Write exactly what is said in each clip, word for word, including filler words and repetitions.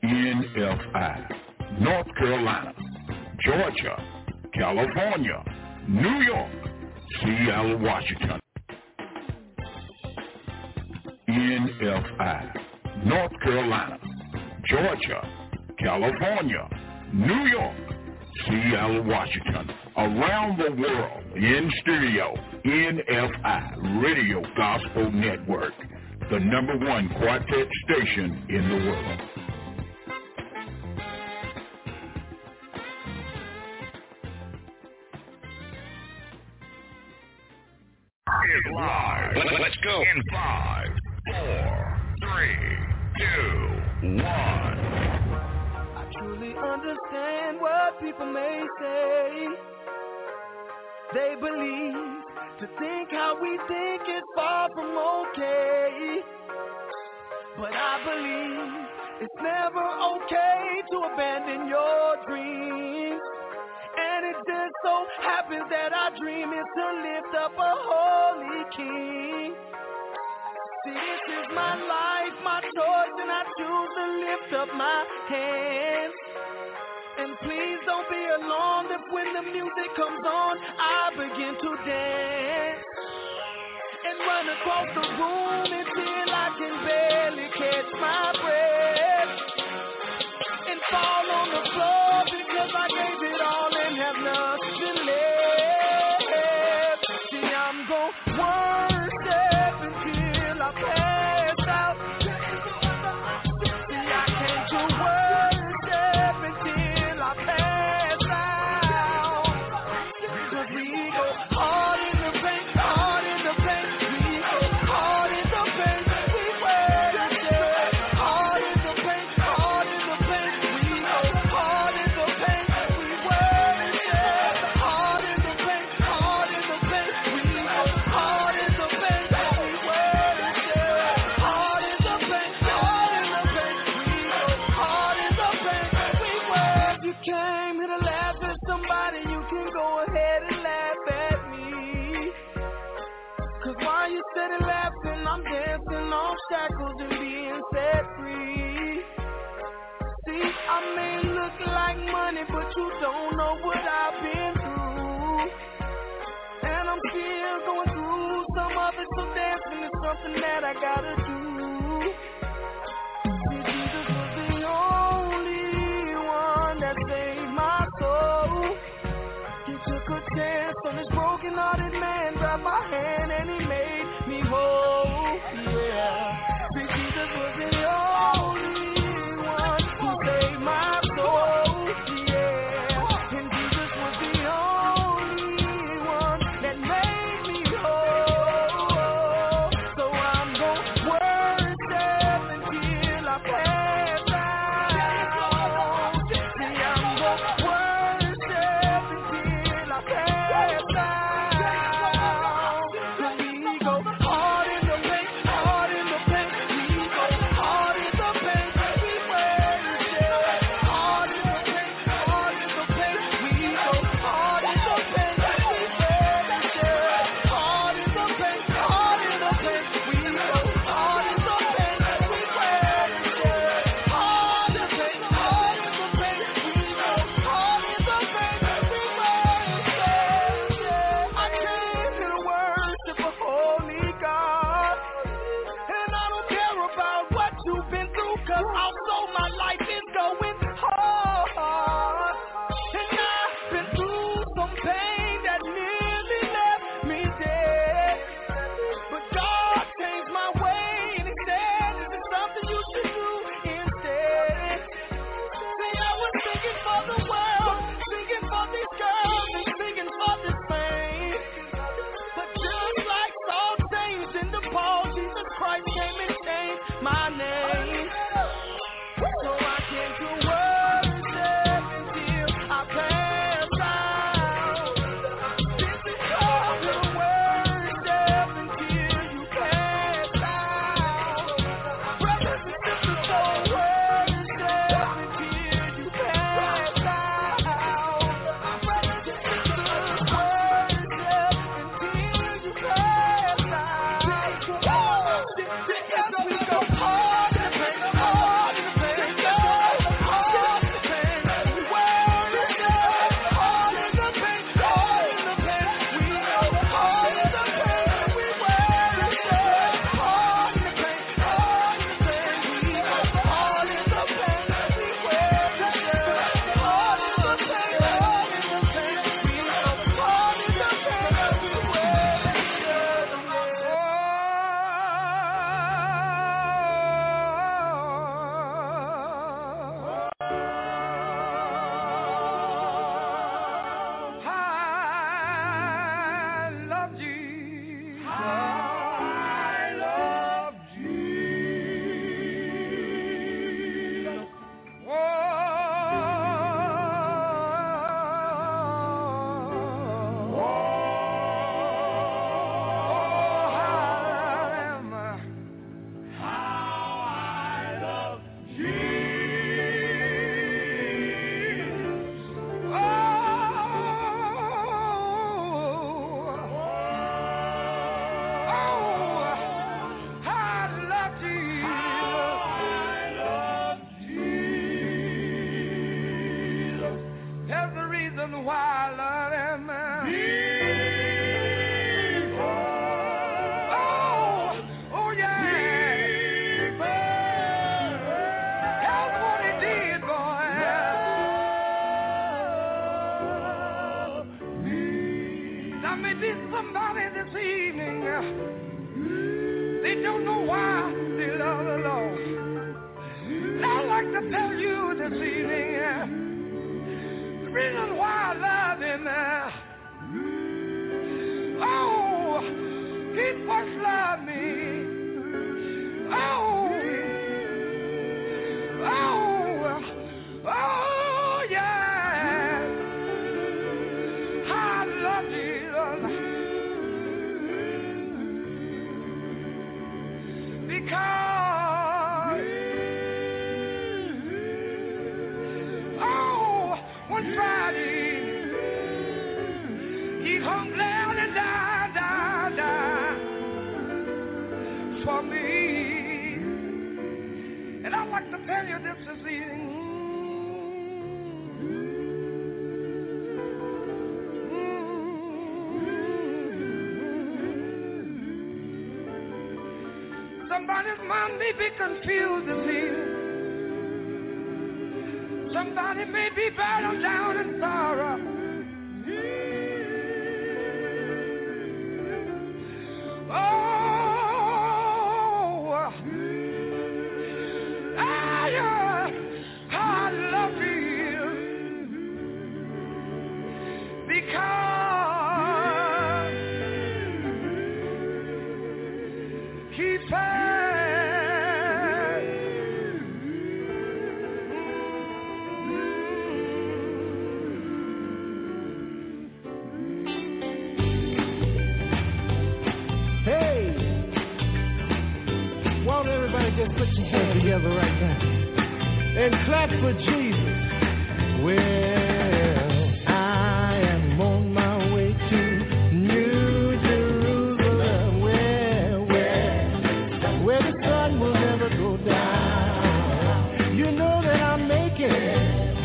N F I, North Carolina, Georgia, California, New York, Seattle, Washington. N F I, North Carolina, Georgia, California, New York, Seattle, Washington. Around the world, in stereo, N F I, Radio Gospel Network, the number one quartet station in the world. Is live. Let's go in five, four, three, two, one. I truly understand what people may say. They believe to think how we think is far from okay. But I believe it's never okay to abandon your dreams. And it just so happens that our dream is to lift up a holy king. See, this is my life, my choice, and I choose to lift up my hands. And please don't be alarmed if when the music comes on, I begin to dance. And run across the room until I can barely catch my breath. And fall on the floor because I gave it all and have nothing left. See, I'm gon' worship until I pass out. See, I came to worship until I pass out. Cause we go hard in the paint, hard in the paint. We go hard in the paint, we worship. Hard in the paint, hard in the paint. We go hard in the paint, we worship. Hard in the paint, hard in the paint. We go hard in the paint, we worship. Hard in the paint, hard in the paint. We go hard in the paint, we worship. You came here to laugh at somebody, you can go ahead and laugh at me. Cause while you sitting laughing, I'm dancing off shackles and being set free. See, I may look like money, but you don't know what I've been through. And I'm still going through some of it, so dancing is something that I gotta do. See, Jesus was the only one that saved my soul. He took a chance on this broken-hearted man, grabbed my hand and he made me whole. Yeah, see, Jesus was the only one who saved my soul. Yeah, and Jesus was the only one that made me whole. So I'm gonna worship until I pass out. See, I'm gonna worship until I pass out. Cause we go hard in the paint, hard in the paint. We go hard in the paint, we worship. Hard in the paint, hard in the paint. We go hard in the paint, we worship. Hard in the paint, hard in the paint. We go hard in the paint, we worship. Hard in the paint, hard in the paint. We go hard in the paint, we worship. I came here to worship a holy God. And I don't care about what you've been through, cause also my life is going hard. And I've been through some pain that nearly left me dead. But God changed my way and he said, is there something you should do instead? See, I was singing for the world, singing for these girls, and singing for this fame. But just like Saul changed into Paul, Jesus Christ came and changed my name. So I came to worship until I pass out. This is called to worship until you pass out. Brothers and sisters, so worship until you pass out. Brothers and sisters, worship until you pass out. Because we go hard in the paint, hard in the paint. reason why I love him. Oh, he first loved me. Oh, oh, oh, yeah. I love Jesus because, oh, one Friday he hung down and died, died, died for me. And I'd like to tell you this this evening. Somebody's mind may be confused this evening. Somebody may be bowed down in sorrow. Oh, I, I love you because he said. Just put your hands together right now and clap for Jesus. Well, I am on my way to New Jerusalem, where, where, where the sun will never go down. You know that I'm making,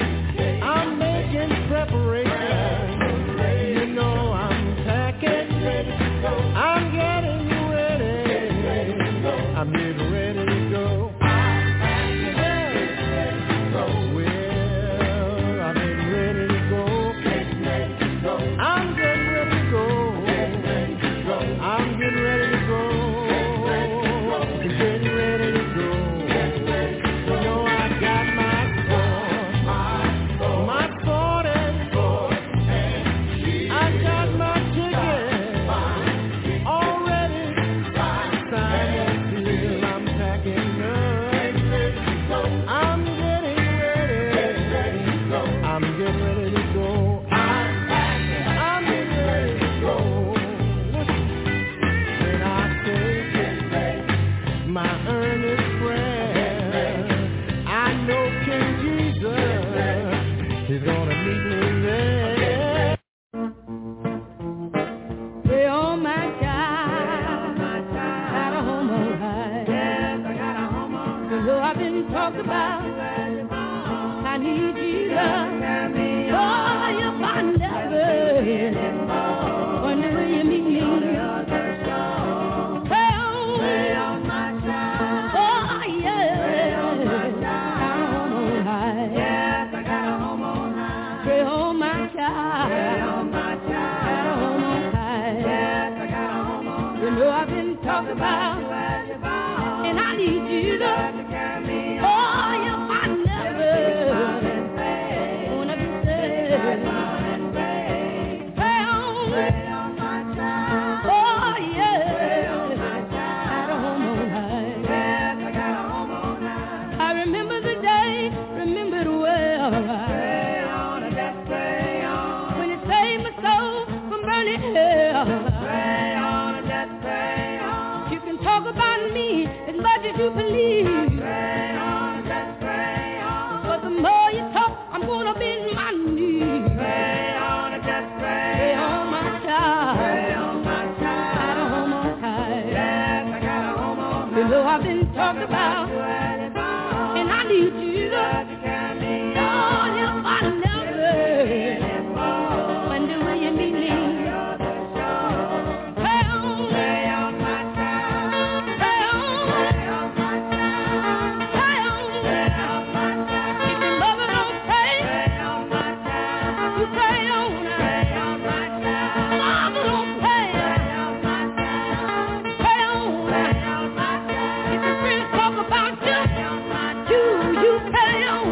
I'm making preparations. You know I'm packing, I'm getting ready, I'm getting ready. You pay on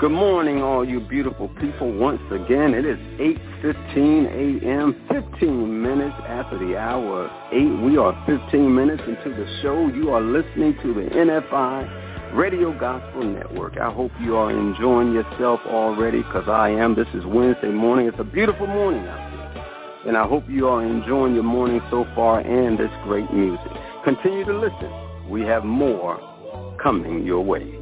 Good morning, all you beautiful people. Once again, it is eight fifteen a.m., fifteen minutes after the hour of eight. We are fifteen minutes into the show. You are listening to the N F I Radio Gospel Network. I hope you are enjoying yourself already, because I am. This is Wednesday morning. It's a beautiful morning out there, and I hope you are enjoying your morning so far and this great music. Continue to listen. We have more coming your way.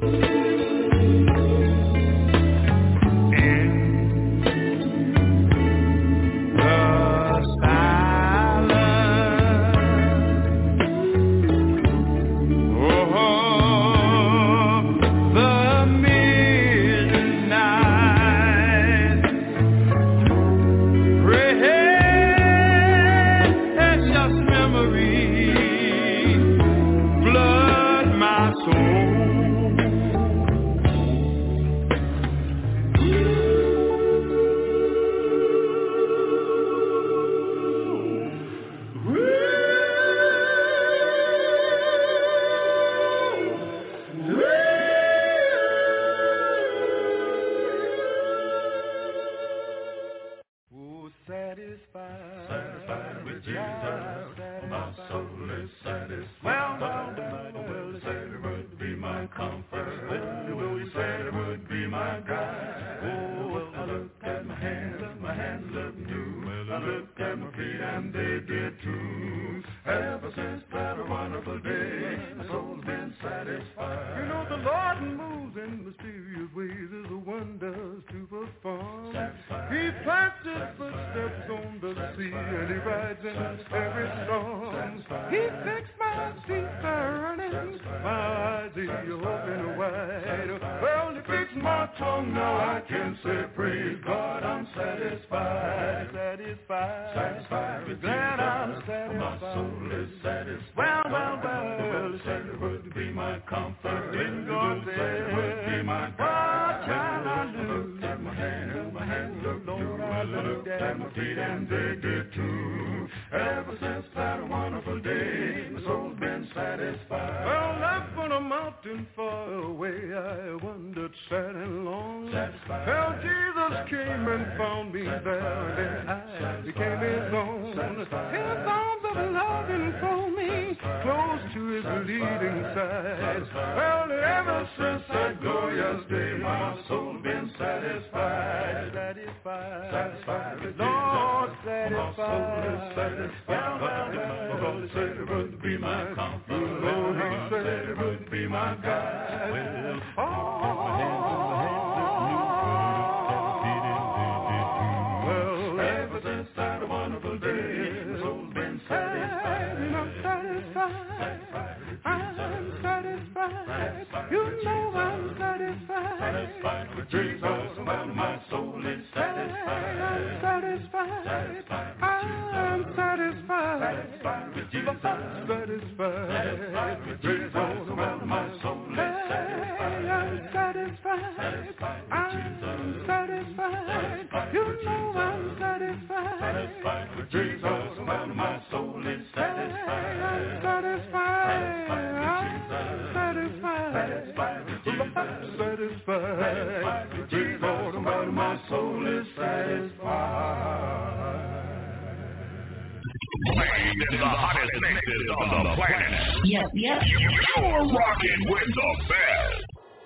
In the hottest mixes on the planet. Yep, yep. You're rocking with the best.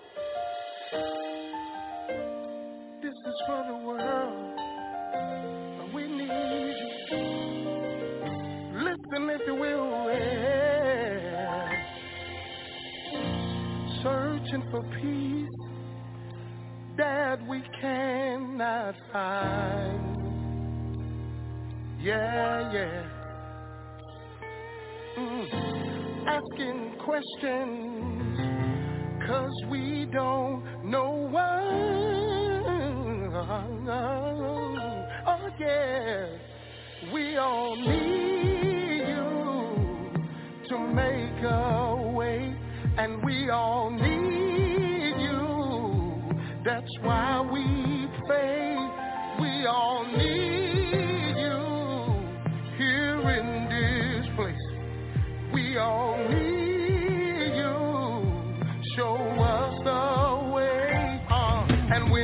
This is for the world. We need you. Listen if you will. Yeah. Searching for peace that we cannot find. Yeah, yeah. Mm. Asking questions, 'cause we don't know why. Oh, yeah. We all need you to make a way, and we all need you. That's why we pray. We all need you here in this place. We all need you. Show us the way, uh, and we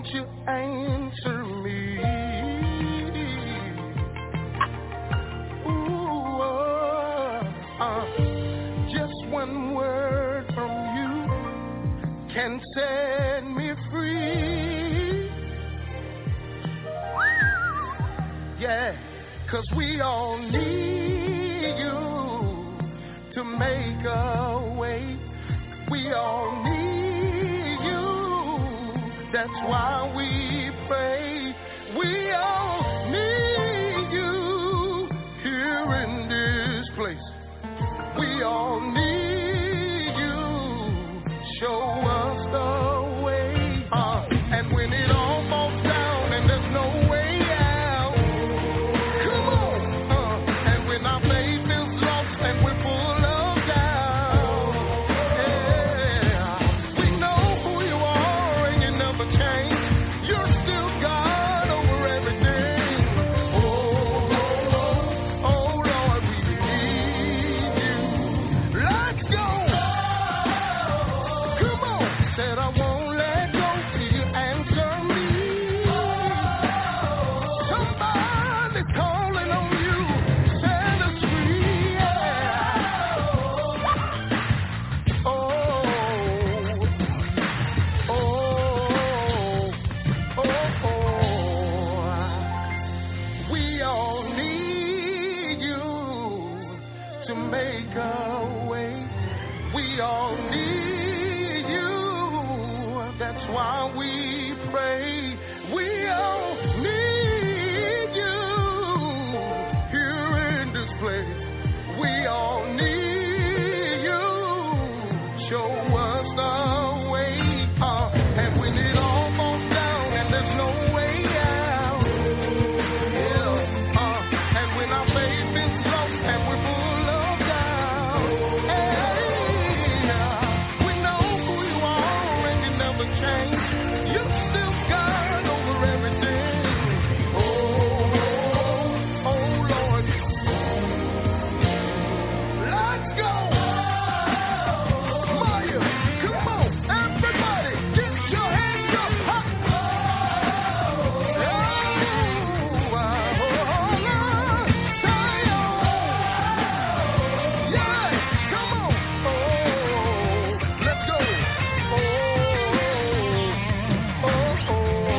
won't you answer me? Ooh, uh, uh, just one word from you can set me free. Yeah, 'cause we all need you to make a way. We all need you. That's why we pray. We all need you here in this place. We all need you. Show us the way. Uh, and when it all falls down and there's no way out, come on. Uh, and when our faith is lost and we're full of doubt, yeah, we know who you are and you never change. You're still God over everything. Oh, oh, oh, Lord, we need you. Let's go. Come on. Said I won't let go till you answer me. Somebody's calling on you. Set us free. Yeah. Oh, oh, oh, oh. We all need you to make a way. We all need you. That's why we pray. We all need you here in this place. We all need you. Show us the way. Uh, and when it all falls down and there's no way out, yeah. Uh, and when our faith is lost and we're full of doubt, hey, we know who you are and you never change. You still God over everything. Oh, oh, oh, Lord. Let's go. Maya, come on. Everybody, get your hands up. Huh? Oh, oh, Lord. Zion. Yeah, come on. Oh, let's go. Oh,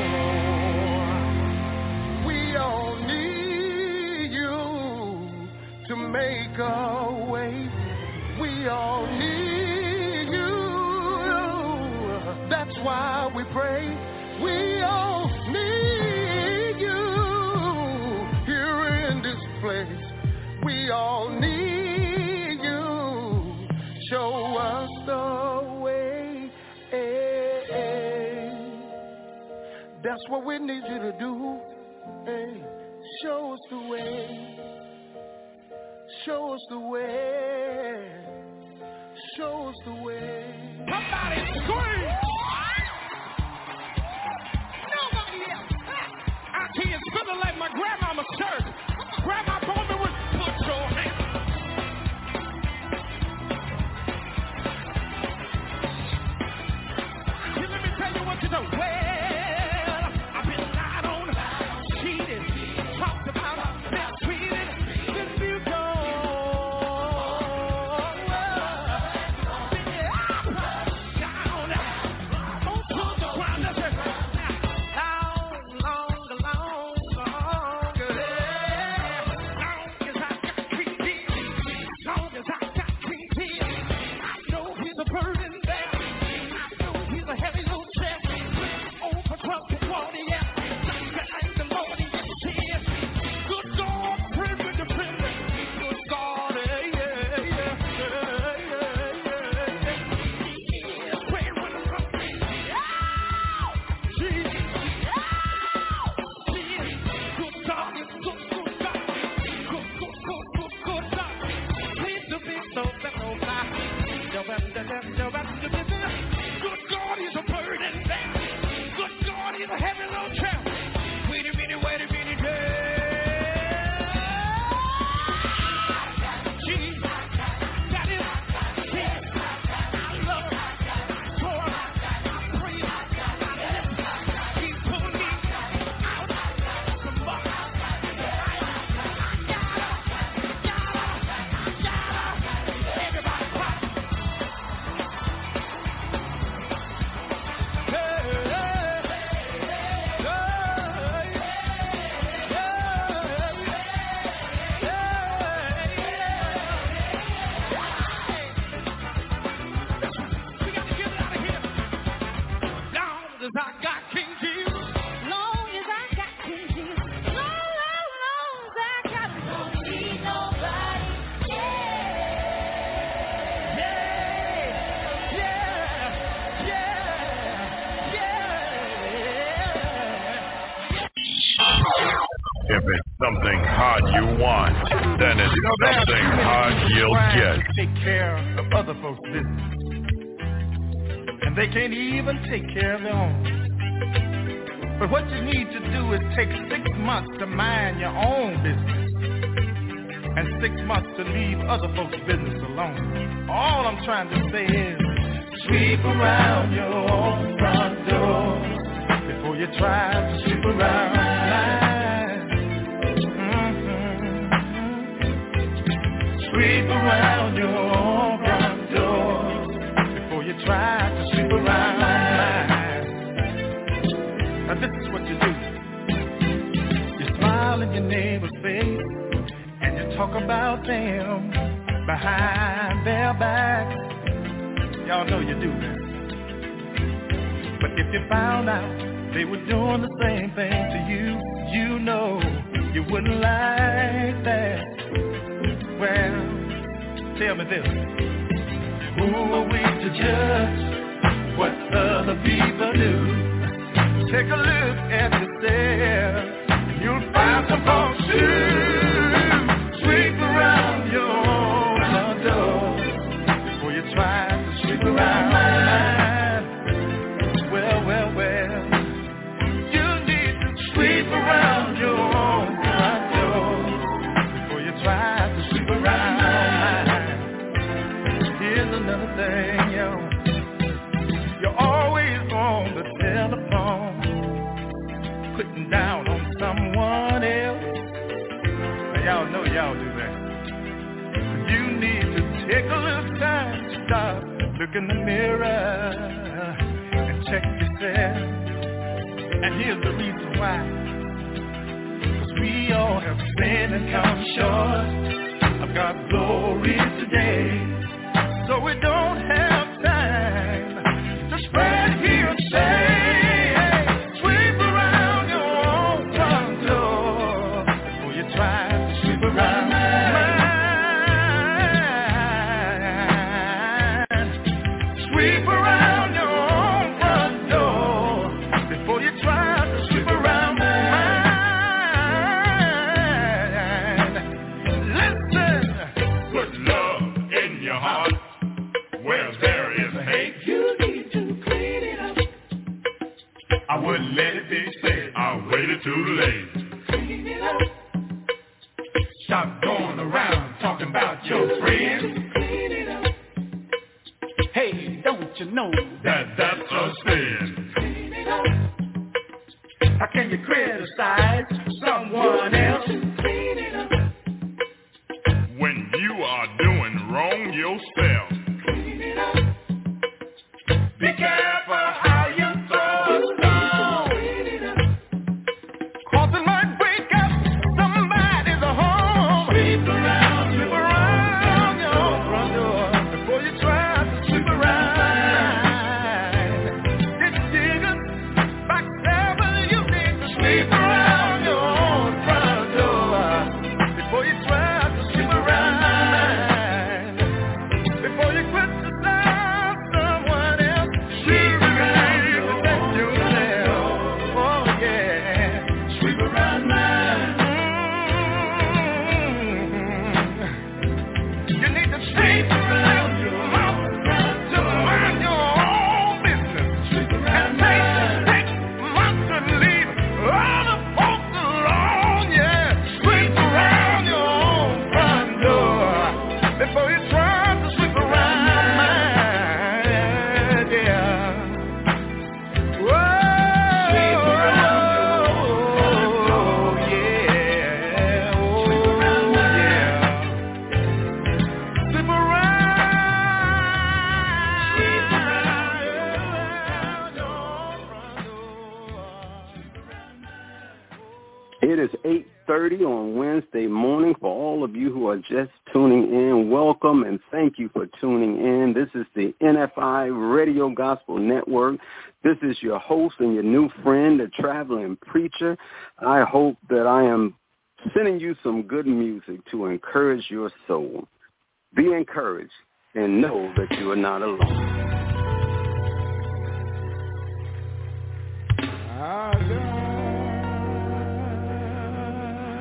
oh, oh. We all need you to make a way. We all need you. That's why we pray. We all need you here in this place. We all need you. Show us the way. That's what we need you to do. Hey, show us the way. Show us the way. Show us the way. Somebody scream! Nobody else. I tell you, it's feeling like my grandmama's church. Grandma told me was put your hands. Here, let me tell you what you do. Well, I've been lied on, cheated, talked about, mistreated. This you go. Down, on to the ground. Listen. Long, long, long, long. If it's something hot you want, then it's You know, there are something too many hot people you'll trying get. to take care of other folks' business, and they can't even take care of their own. But what you need to do is take six months to mind your own business, and six months to leave other folks' business alone. All I'm trying to say is, sweep around your own front door before you try to sweep around mine. Mm-hmm. Sweep around your own front door before you try to sweep around mine. Now this is what you do. You smile in your neighbor's face and you talk about them behind their back. Y'all know you do that. But if you found out they were doing the same thing to you, you know you wouldn't like that. Well, tell me this. Who are we to judge what other people do? Take a look at yourself and you'll find some folks too. Sweep around your own door before you try to sweep around mine. Well, well, well, you need to sweep around your own front door before you try to sweep around mine. Here's another thing, yo. You're always on the telephone, putting down on someone else. Now, y'all know y'all do that. You need to take a little time to stop, look in the mirror, and check yourself. And here's the reason why. Cause we all have sinned and come short of God's glory today. So we don't have time to spread hearsay. Hey, sweep around your own front door before you try to sweep around mine. Sweep around your own front door before you try to sweep around mine. Listen, Put love in your heart where there is hate. you need to clean it up. I wouldn't let it be said. I waited too late. Clean it up. Stop going around talking about your friends. Clean it up. Hey, don't you know That that's a sin. clean it up? How can you criticize someone else? Clean it up. When you are doing wrong yourself. Clean it up. Be careful how you throw a stone. Clean it up. Cause it might break up somebody's home. Sweep around, sweep around your front door before you try to sweep around. Get diggers, backstabbers, you need to sweep around your own front door before you try to sweep around. Before you criticize someone else, sweep around yourself. Oh yeah, sweep around mine. Mm-hmm. You need to sweep around your mouth to mind your own business. Sweep around mine. Take six months to leave other folks alone. Yeah, sweep around your own front door before you try to sweep around mine. Yeah. Whoa. Sweep around your yeah. Sweep around yeah. Sweep around. Sweep around your front door. It is eight thirty on Wednesday morning. For all of you who are just tuning in, welcome and thank you for tuning in. This is the N F I Radio Gospel Network. This is your host and your new friend, the traveling preacher. I hope that I am sending you some good music to encourage your soul. Be encouraged and know that you are not alone. Our God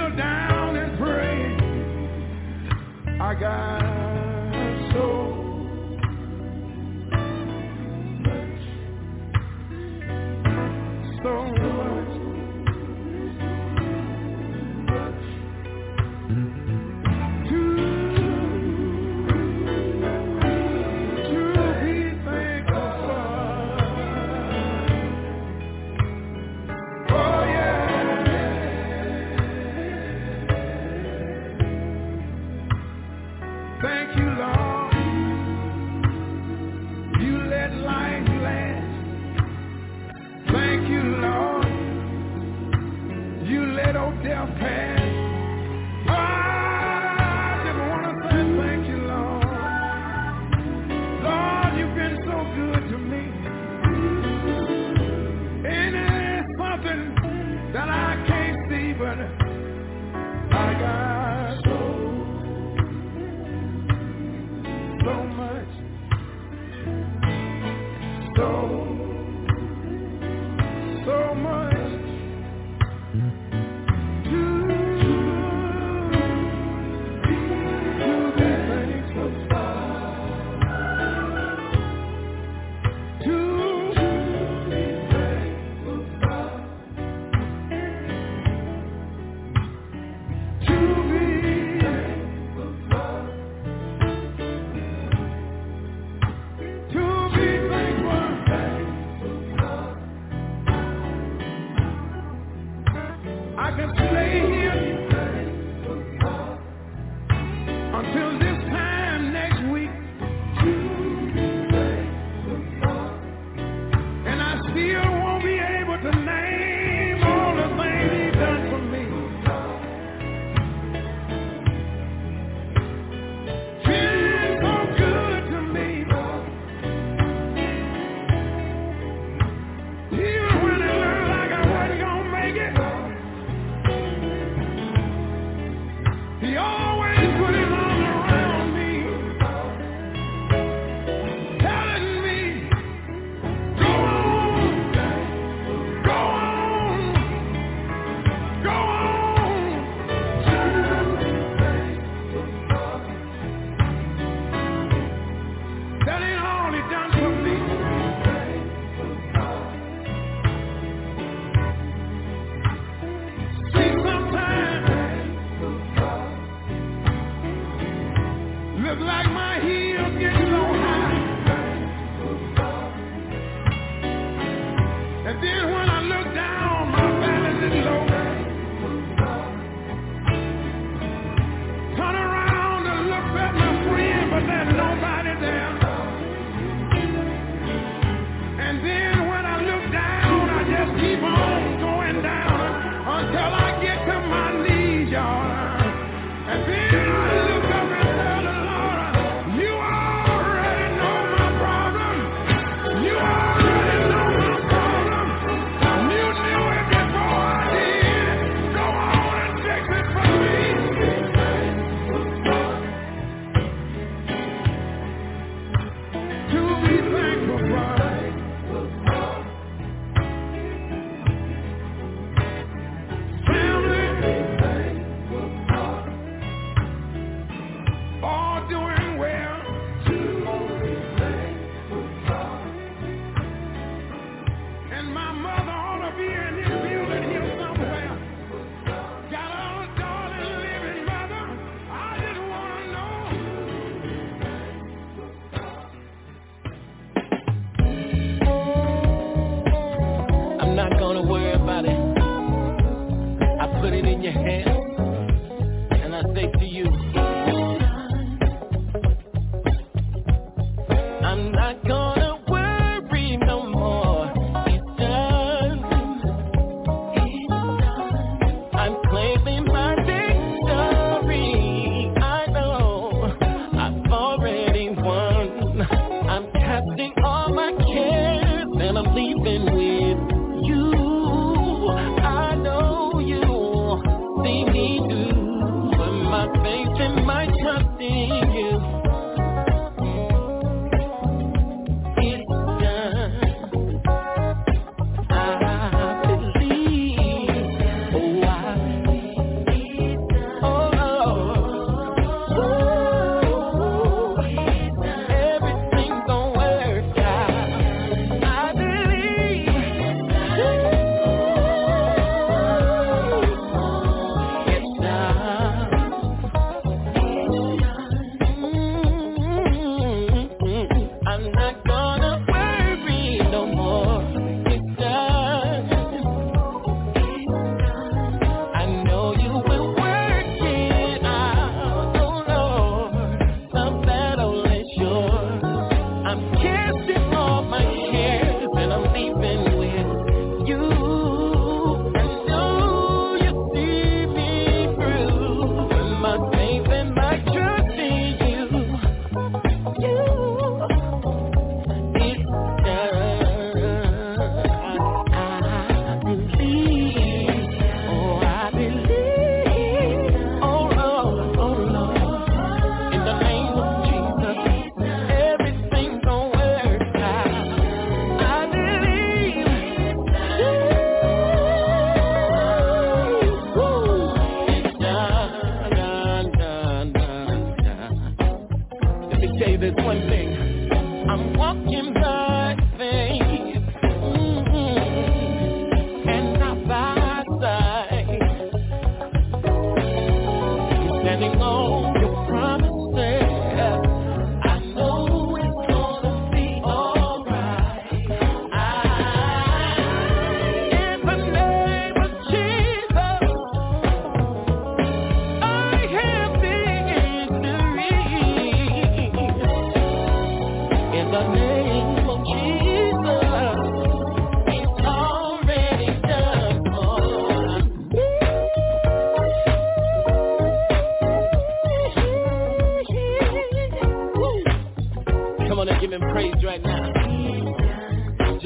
kneel down and pray. I got so much, so much, to, to be thankful for. Oh yeah. Thank you, Lord. You let life last. Thank you, Lord. You let old death pass. Oh, I just want to say thank you, Lord. Lord, you've been so good to me. And it's something that I can't see, but I got so so much, so, so much to, to be thankful for, to be thankful for, to be thankful for. To be thankful, I can stay here until this time next week, and I still won't be able to name all the things He's done for me. Been so good to me. Even when it looked like I wasn't gonna make it, He always put His arms around me, telling me, go on, go on, go on. That ain't all He done for me. See, sometimes look like my heels get so high, and then when I look down, my balance is low. Turn around and look at my friend, but there's nobody there. And then when I look down, I just keep on going down until I get to my knees, y'all. And then I look up and tell the Lord, you already know my problem. You already know my problem. You knew it before I did. Go on and fix it for me. To be thankful for. Family, all doing well. And my mother ought to be in this building here somewhere. Got a darling living mother. I just want to know. I'm not gonna worry about it. I put it in your hands, and I say to you, I'm not gonna worry no more. It's done. I'm claiming my victory. I know I've already won. I'm casting all my cares, and I'm leaving with you. I know you see me do, but my faith and my trust in you. It's done. I believe. Oh, I believe.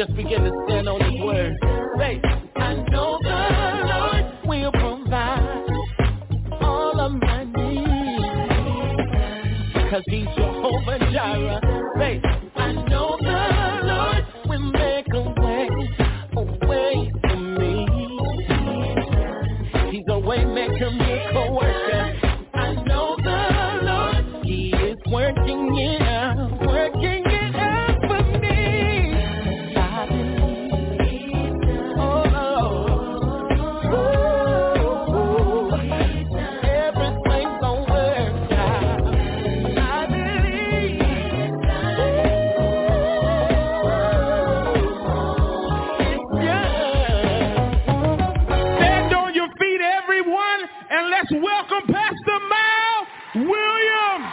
just begin to stand on his word. Say, I know the Lord will provide all of my needs, cause he's Jehovah Jireh. Say, I know the Lord will make a way, a way for me. He's a way maker, miracle worker. I know the Lord, he is working it out, working it out for me. I believe, oh, oh, oh, everything's gonna work out. I believe, Stand on your feet, everyone, and let's welcome Pastor Mal Williams.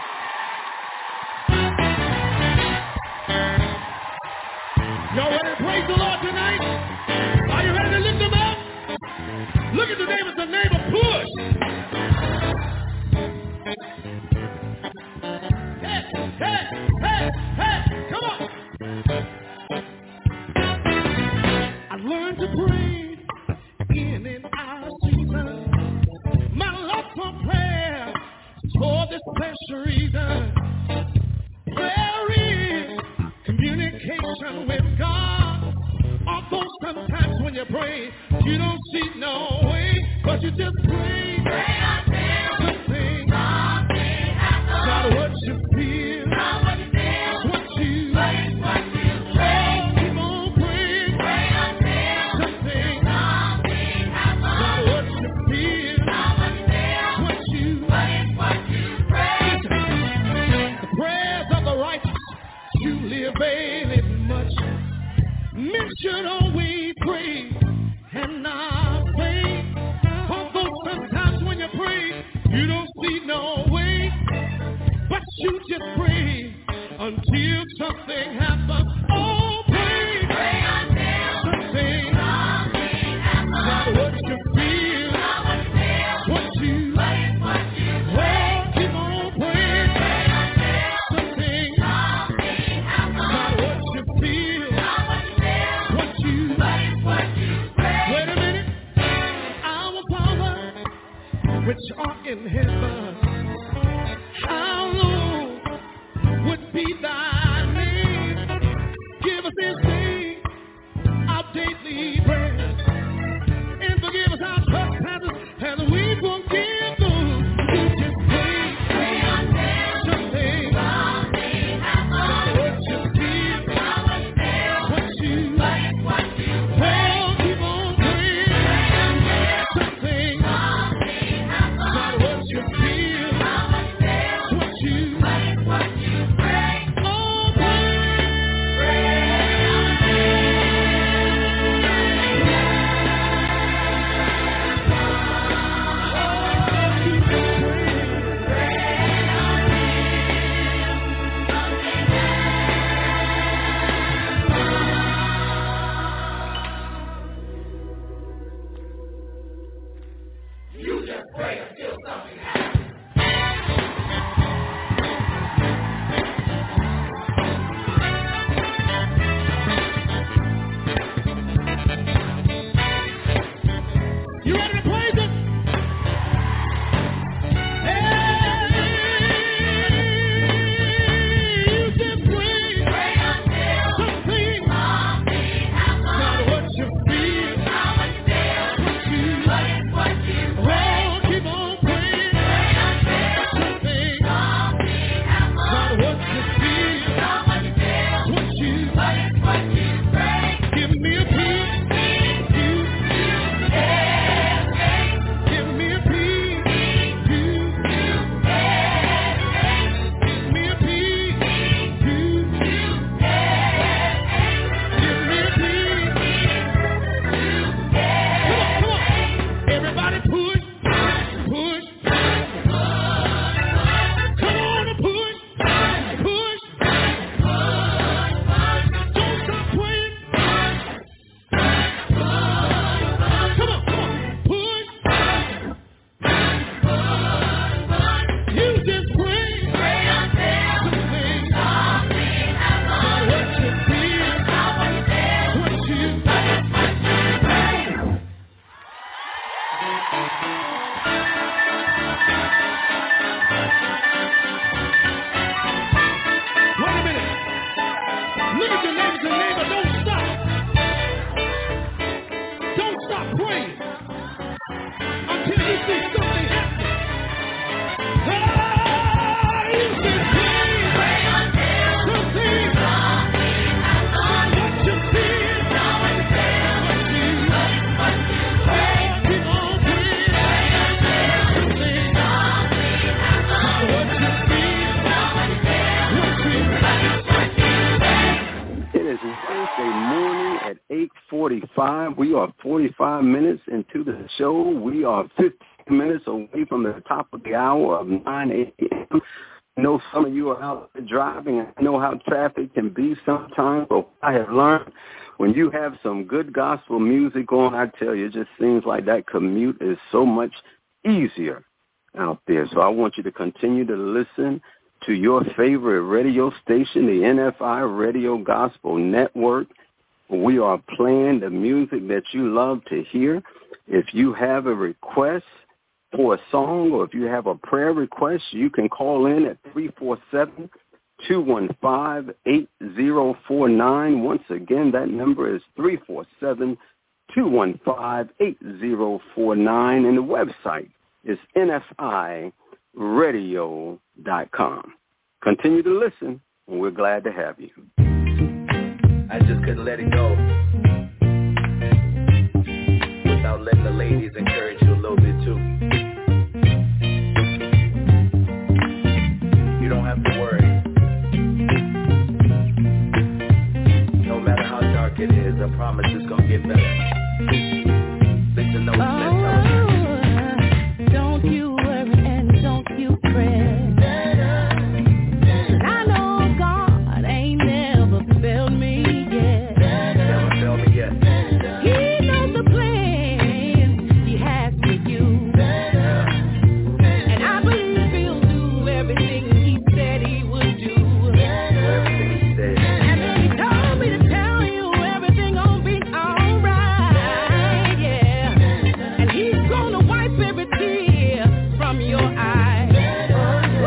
Y'all ready to praise the Lord tonight? Are you ready to lift him up? Look at the name of the neighbor, push. Hey, hey, hey, hey, come on. I learned to pray in and out of season. My love for prayer for this special reason. Prayer is communication with God. Although sometimes when you pray, you don't see no way, but you just pray. Pray until something, something happens. Not what you feel, not what you feel, what you, but it's what you pray. Keep on praying. Pray until something, something happens. Not what you feel, not what you feel, what you, but it's what you pray. The prayers of the righteous, you live it much. Men should always pray and not faint. Although sometimes when you pray, you don't see no way, but you just pray until something happens. Oh, pray, pray until something, something happens. Not what you feel, not what you feel, what you, but it's what you pray. Oh, keep on praying. Pray until something, something happens. Not what you feel, not what you feel, what you, but it's what you pray. Wait a minute. Our Father, which art in heaven, hallowed would be thy name. Give us this day our daily bread, and forgive us our trespasses, as we forgive those who just pray. Pray until something, something happens. Not what you feel, not what you feel, what you, but it's what you pray. Oh, keep on praying. Pray until something, something happens. Not what you eight forty-five. We are forty-five minutes into the show. We are fifteen minutes away from the top of the hour of nine a.m. I know some of you are out there driving. I know how traffic can be sometimes, but I have learned when you have some good gospel music on, I tell you, it just seems like that commute is so much easier out there. So I want you to continue to listen to your favorite radio station, the N F I Radio Gospel Network. We are playing the music that you love to hear. If you have a request for a song or if you have a prayer request, you can call in at three four seven, two one five, eight zero four nine. Once again, that number is three four seven, two one five, eight zero four nine, and the website is N F I radio dot com. Continue to listen, and we're glad to have you. I just couldn't let it go without letting the ladies encourage you a little bit too. You don't have to worry. No matter how dark it is, I promise it's gonna get better. Listen, no, oh, don't you worry and don't you fret. I know God ain't never failed me yet. Never failed me yet. He knows the plan He has for you. And I believe He'll do everything He said He would do. Everything He said. And then He told me to tell you everything gonna be alright, yeah. And He's gonna wipe every tear from your eye.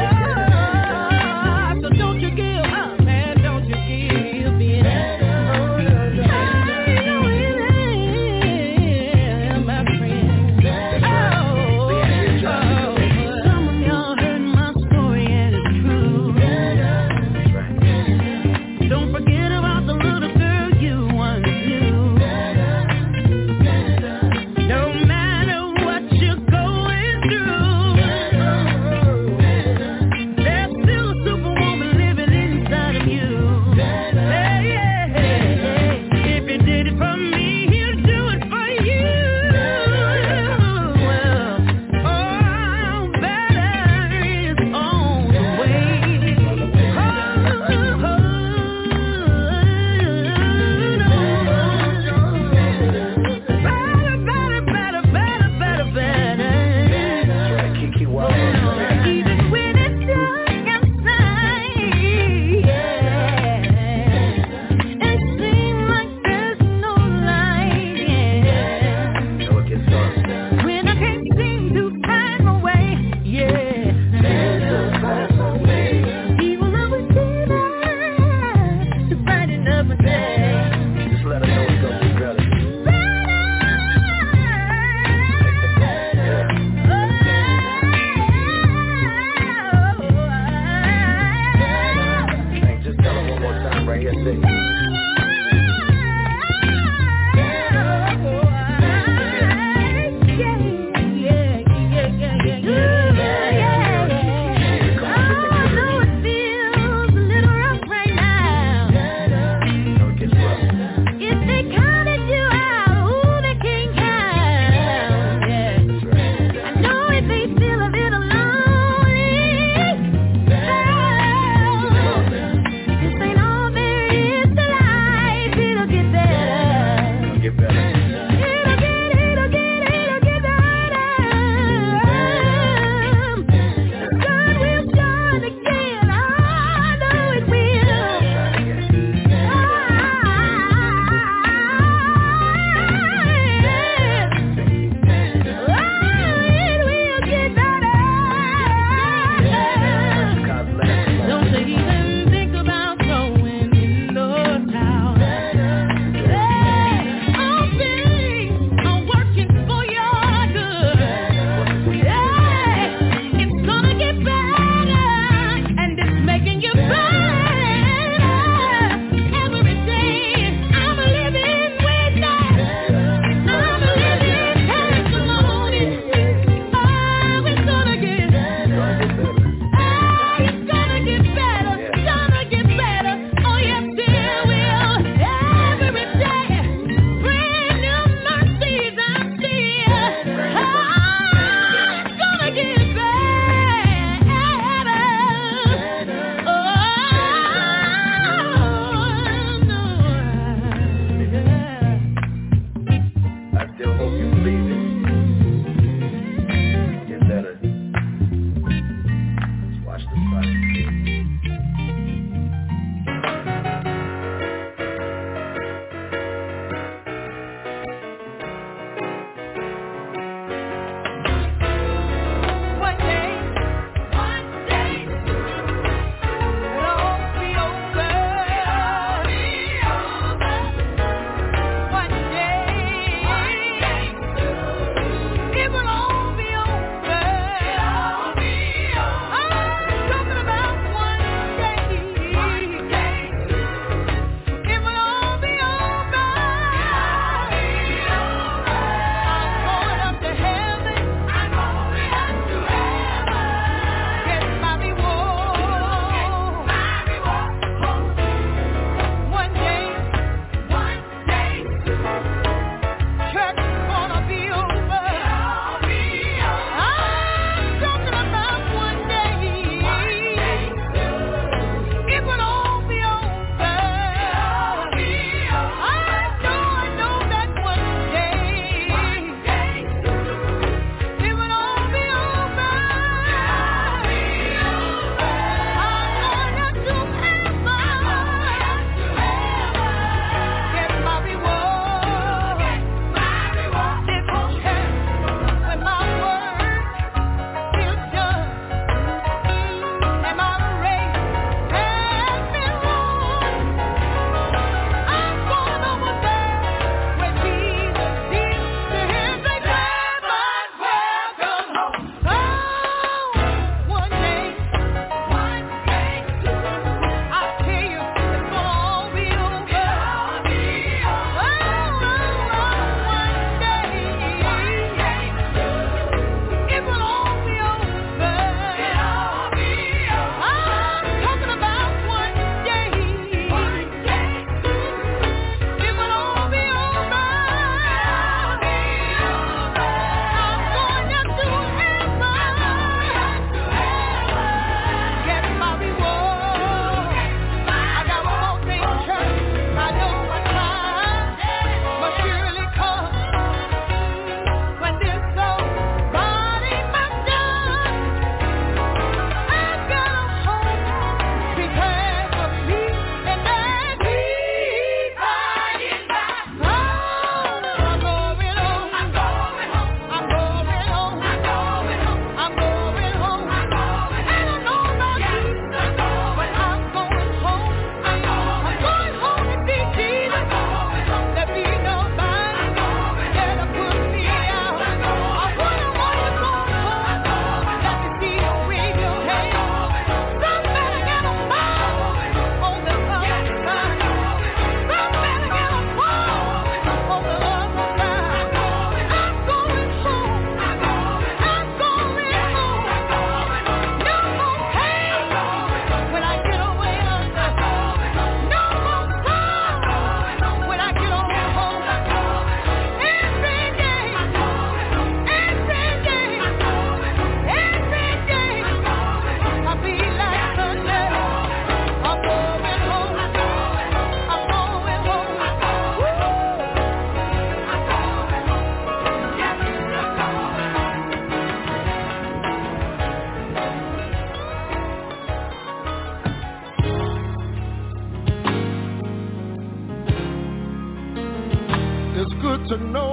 it's good to know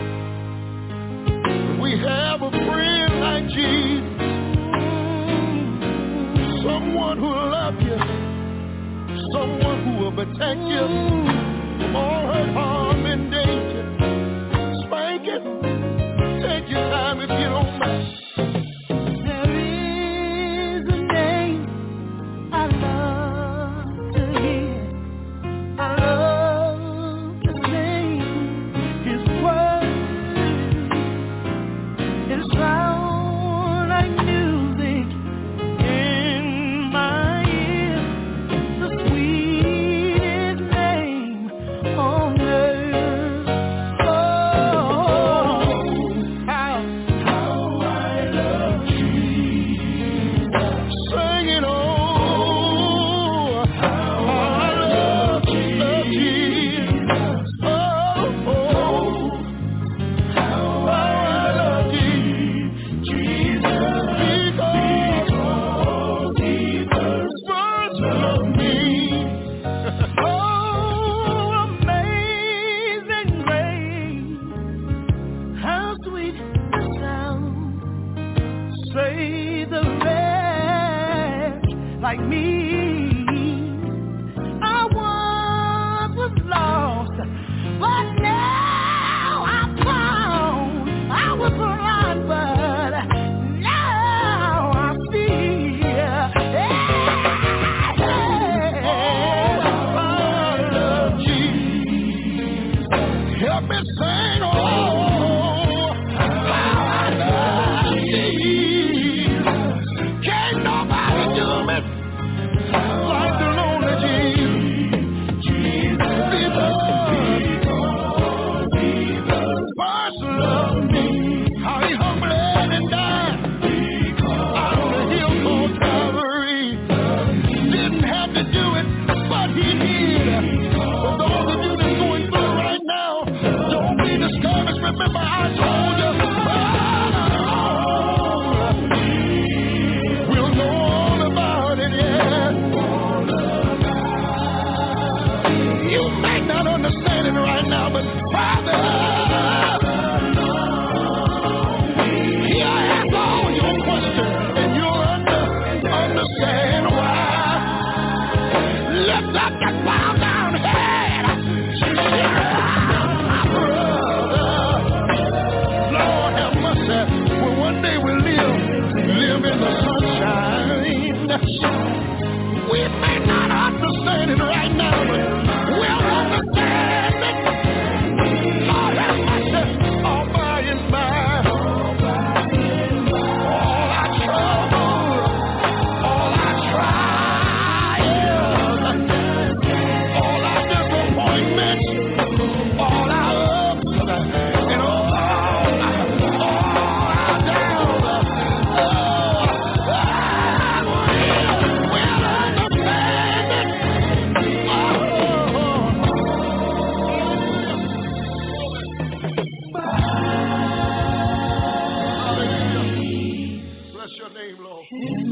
we have a friend like Jesus, someone who will love you, someone who will protect you from all hurt, harm, and danger. Spank it, take your time if you don't mind. There is a name I love to hear. I love to sing His word. It sounds like music in my ear. The sweetest name on earth. Oh, how, how I love Jesus. Sing it, oh, how I love Jesus. Oh, oh, how I love Jesus. Because He first loved me. oh, amazing grace. How sweet the sound. Say the wretch like me. I once was lost, but now I'm found. I was blind, but now I see. I love Jesus. Help me sing, oh, how I love Jesus. Can't nobody do me like the lonely Jesus. Because He first loved me. How He humbled and died out on the hill called Calvary. Didn't have to do it, but He did. For those of you that's going through it right now, don't be discouraged. Remember, I told you, oh, we'll know all about it, yeah. You may not understand it right now, but Father, He'll answer all your questions, and you'll under, understand why. Lift up that bow down head. My brother, Lord have mercy. Well, one day we'll live, live in the sunshine. We may not understand it right now, but we'll understand it. Lord have mercy, all by His mind. All our trouble, all our trials, all our disappointments, all our ups, and all our, all our downs. Oh, we'll understand it. Hallelujah. Bless your name, Lord.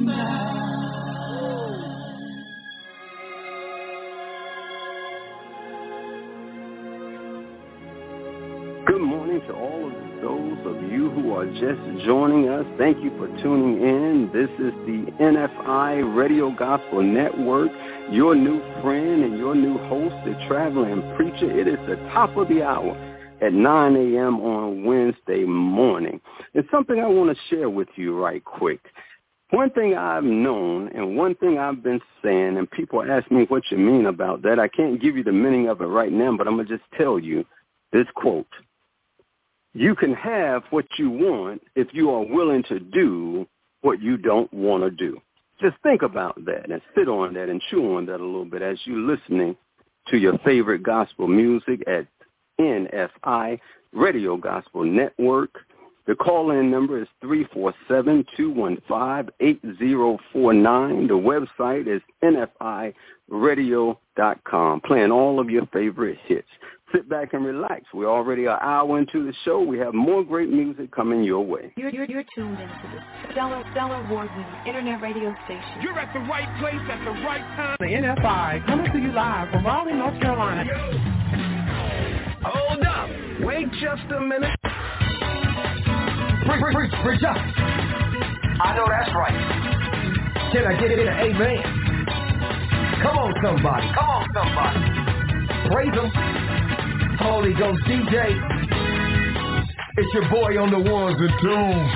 Good morning to all of those of you who are just joining us. Thank you for tuning in. This is the N F I Radio Gospel Network, your new friend and your new host, the traveling preacher. It is the top of the hour at nine a.m. on Wednesday morning. It's something I want to share with you right quick. One thing I've known and one thing I've been saying, and people ask me what you mean about that, I can't give you the meaning of it right now, but I'm going to just tell you this quote. You can have what you want if you are willing to do what you don't want to do. Just think about that and sit on that and chew on that a little bit as you're listening to your favorite gospel music at N F I Radio Gospel Network. The call-in number is three four seven, two one five, eight zero four nine. The website is N F I radio dot com, playing all of your favorite hits. Sit back and relax. We're already an hour into the show. We have more great music coming your way. You're, you're, you're tuned into the stellar, stellar award-winning internet radio station. You're at the right place at the right time. The N F I coming to you live from Raleigh, North Carolina. Hold up. just a minute. Preach, preach, preach up. I know that's right. Can I get it in an amen? Come on, somebody. Come on, somebody. Praise him. Holy Ghost D J. It's your boy on the ones and twos.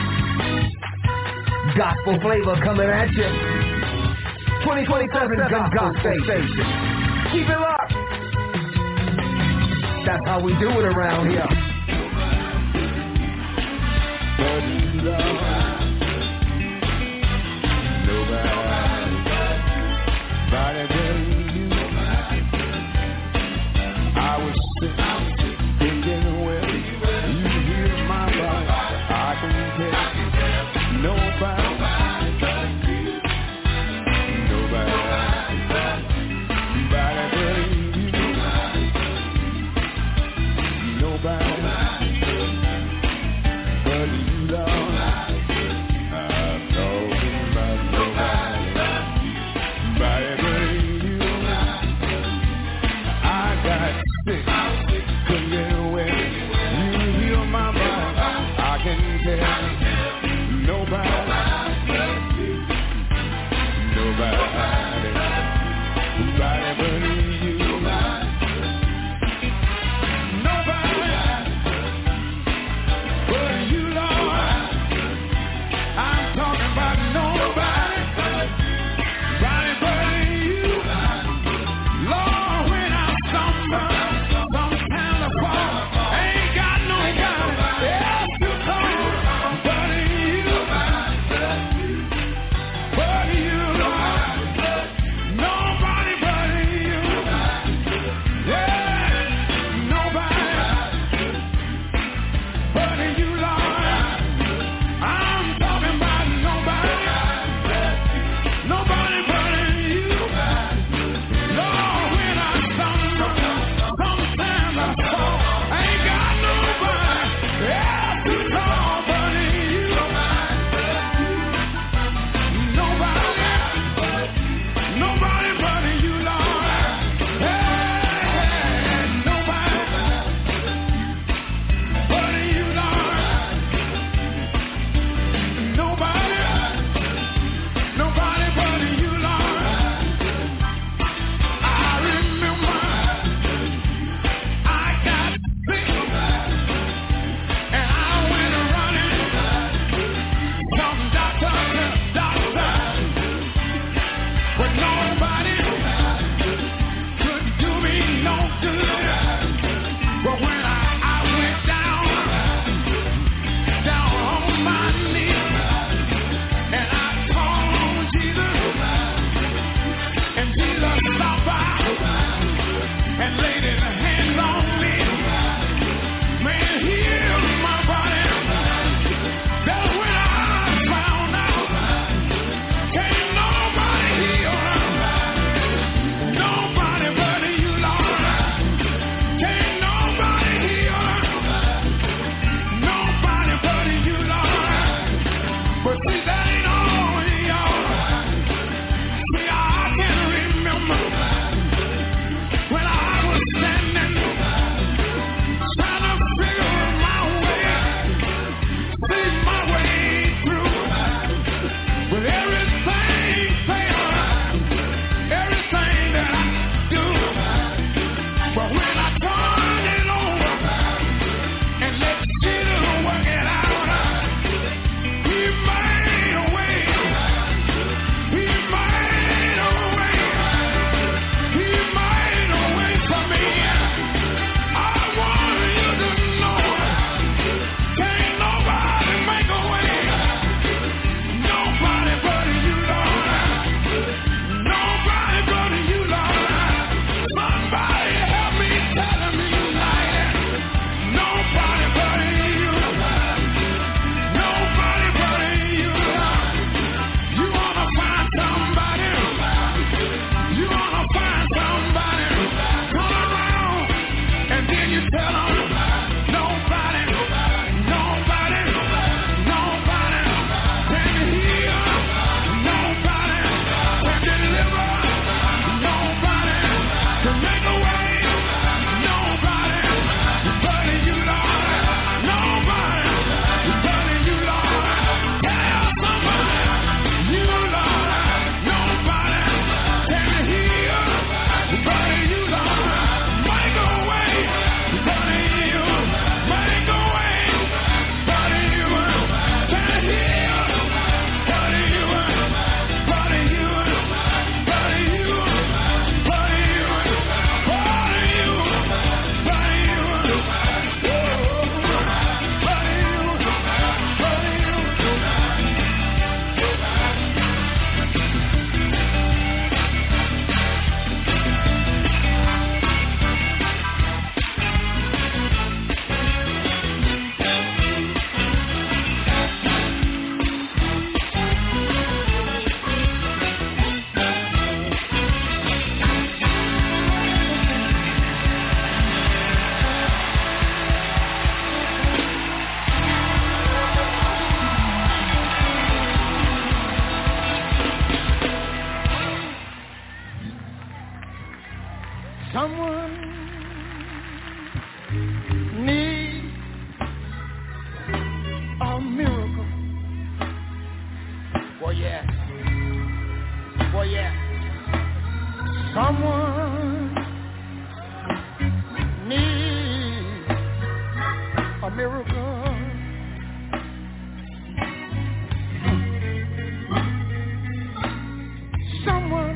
Gospel flavor coming at you. twenty twenty-seven Gospel Station. Keep it locked. That's how we do it around here. Nobody but you. I was thinking, well, you hear my voice. I can tell nobody, nobody, nobody but you. Nobody but you, Lord. miracle. Someone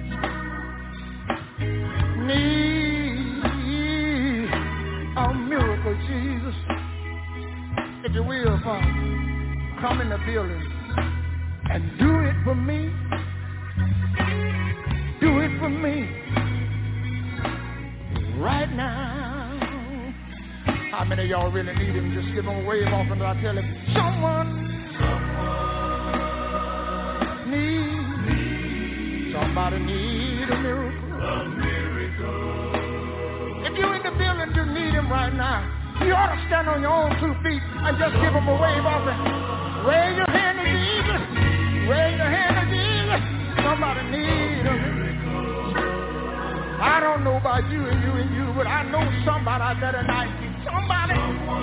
needs a miracle, Jesus. If you will, Father, come in the building and do it for me. Do it for me right now. How many of y'all really need him? Just give him a wave off until I tell him, someone, someone needs, somebody need a miracle. A miracle. If you're in the building, you need him right now. You ought to stand on your own two feet and just give him a wave off and raise your hand to Jesus. Raise your hand to Jesus. Somebody need a miracle. I don't know about you and you and you, but I know somebody out there tonight. Somebody.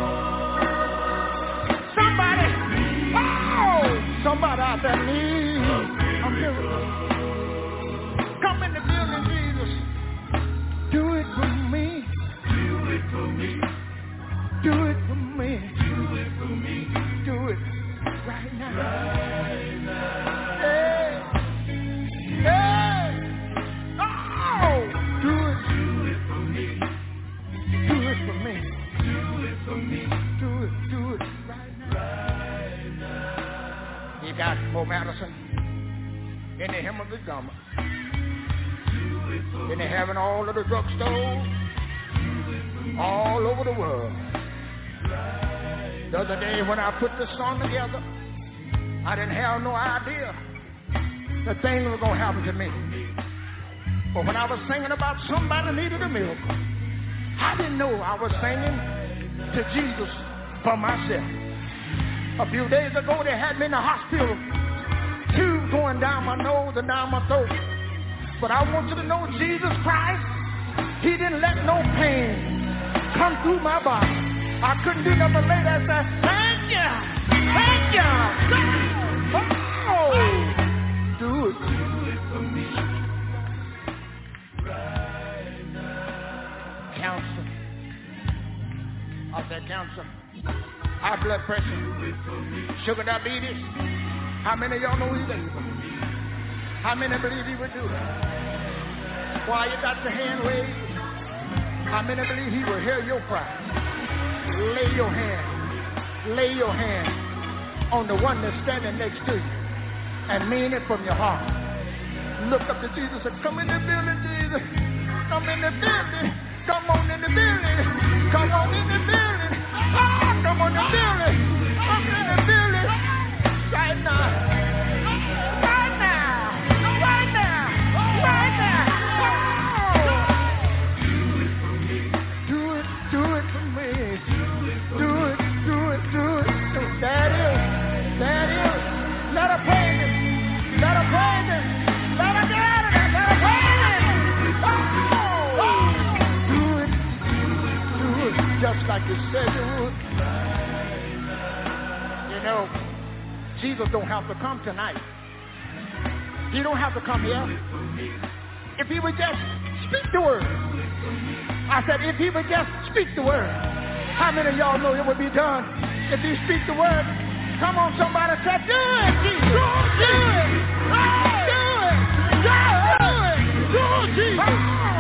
Somebody. Oh, somebody out there needs a miracle. Come in the building, Jesus. Do it for me. Do it for me. Do it for me. Do it for me. Do it right now. Right now. Hey. Hey. Oh. Do it. Do it for me. Do it for me. Do it for me. Do it. Do it right now. Right now. You got Mo Madison in the hem of his garment. Then they having all of the drugstores all over the world. The other day when I put the song together, I didn't have no idea the thing was going to happen to me. But when I was singing about somebody needed a miracle, I didn't know I was singing to Jesus for myself. A few days ago, they had me in the hospital, tubes going down my nose and down my throat. But I want you to know Jesus Christ, he didn't let no pain come through my body. I couldn't do nothing later and say, thank you, thank you. Oh, do it. Do it for me. Right now. Cancer. I said cancer. High blood pressure. Sugar diabetes. How many of y'all know he's able? How many believe he would do it? Why you got your hand raised? How many believe he will hear your cry? Lay your hand, lay your hand on the one that's standing next to you and mean it from your heart. Look up to Jesus and come in the building, Jesus. Come in the building. Come on in the building. Come on in the building. Oh, come on in the building. Come in the building. Right now. Right now. Right now. Right now. Do it for me. Do it, do it, do it. That is, that is. Let her praise him. Let her praise him. Let her get out of there. Let her praise him. Oh, do it, do it, just like you said you would. You know, Jesus don't have to come tonight. He don't have to come here. If he would just speak the word. I said, if he would just speak the word. How many of y'all know it would be done if he speak the word? Come on, somebody say, do it, Jesus. Do it. Do it. Do it. Do it, Jesus.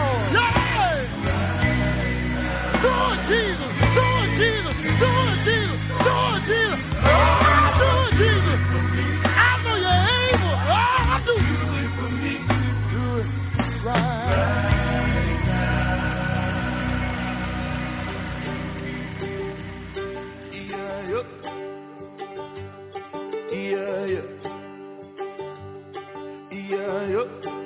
Do it, Jesus. Do it, Jesus. Do it, Jesus. Do it, Jesus. Oh, do it, Jesus. I know you're able. Oh, do it. Do it right. Yeah, yeah. Yeah, yeah.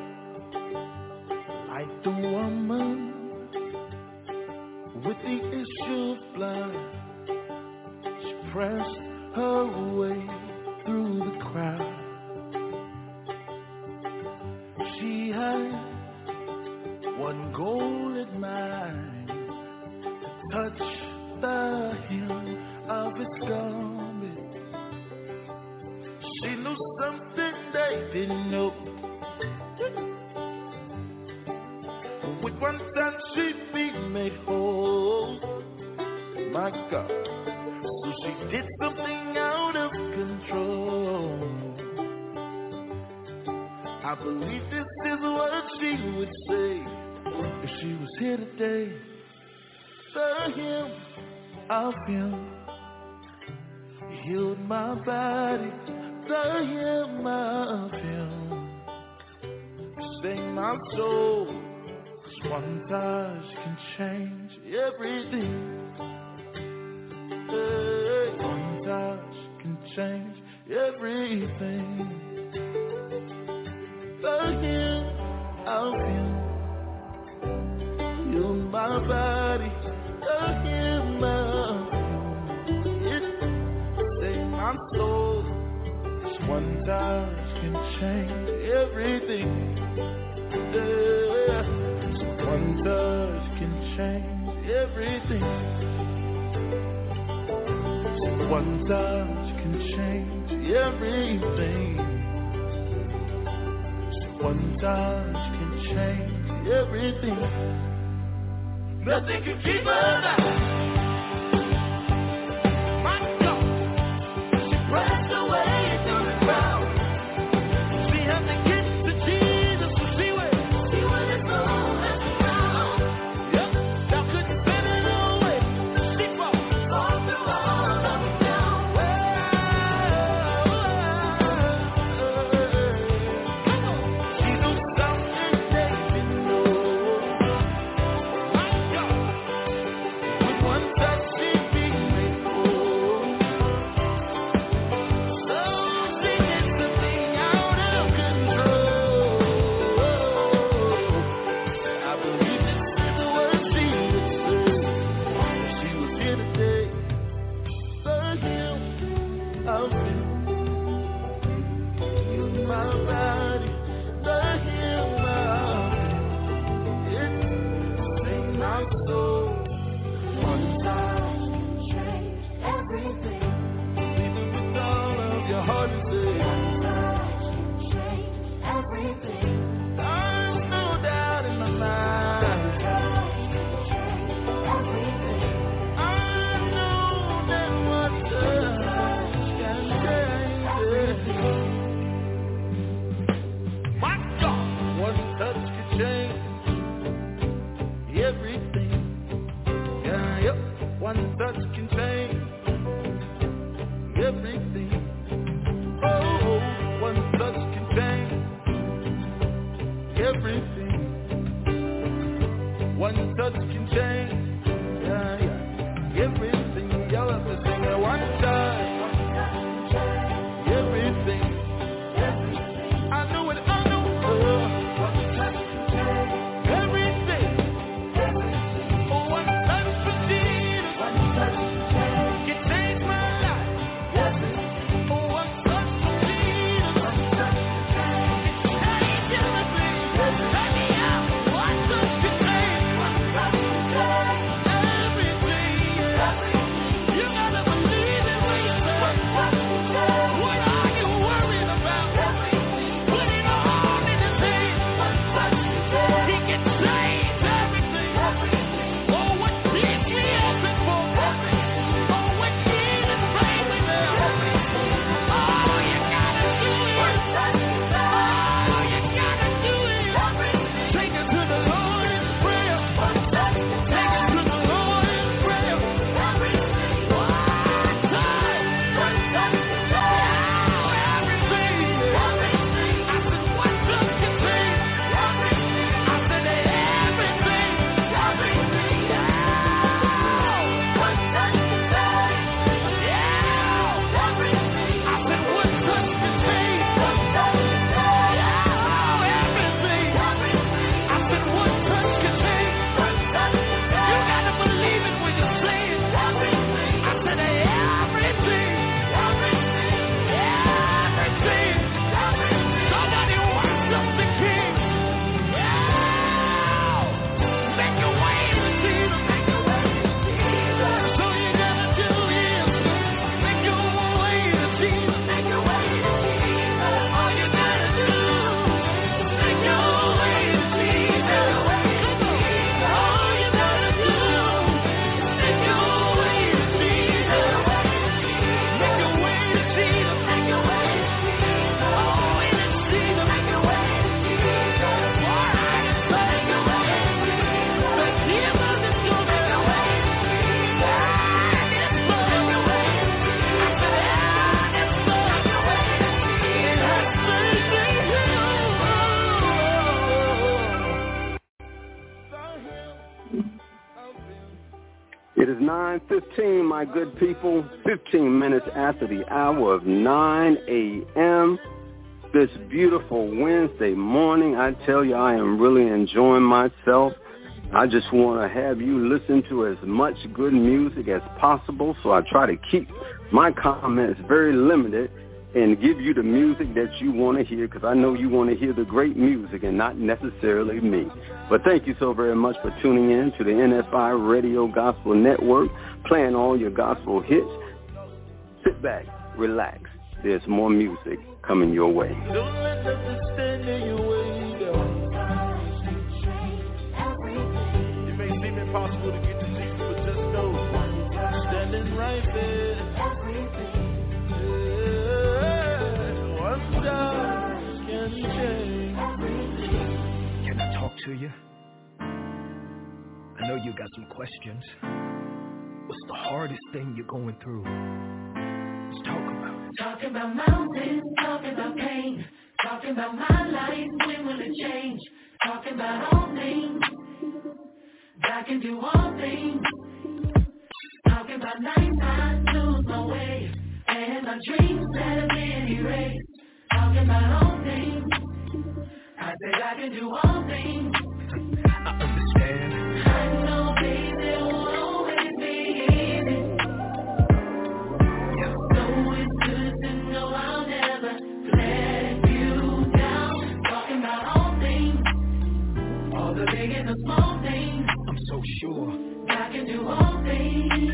Like the woman with the issue of blood, she pressed her way through the crowd. She had one goal in mind, to touch the hem of his garment. She knew something they didn't know. With one touch she'd be made whole. My God. she did something out of control. I believe this is what she would say if she was here today. The hymn of him healed my body. The hymn of him saved my soul. 'Cause one touch can change everything. Hey, one touch can change everything. The hymn of him healed my body. The hymn of him, it saved my soul. This one touch can change everything. Yeah. This one touch can change everything. This one touch can change everything. One touch can change everything. Nothing can keep her down. My God, she pressed away through the crowd. She had to get to Jesus to see where she would have gone and found. Yep, thou couldn't spin it away. She fought all through all of it down. fifteen, my good people, fifteen minutes after the hour of nine a.m. This beautiful Wednesday morning, I tell you, I am really enjoying myself. I just want to have you listen to as much good music as possible, so I try to keep my comments very limited and give you the music that you want to hear, because I know you want to hear the great music and not necessarily me. But thank you so very much for tuning in to the N F I Radio Gospel Network, playing all your gospel hits. Sit back, relax. There's more music coming your way. Don't let nothing stand in your way, though. It may seem impossible to get to see you, but just know, standing right there. Yeah, one star can change. Can I talk to you? I know you got some questions. What's the hardest thing you're going through? Let's talk about it. Talking about mountains, talking about pain, talking about my life, when will it change? Talking about all things, God can do all things. Talking about nights I lose my way, and my dreams that have been erased. Talking about all things, I said I can do all things. I understand. I know things it won't always be easy. Yeah. So it's good to know I'll never let you down. Talking about all things, all the big and the small things. I'm so sure. I can do all things.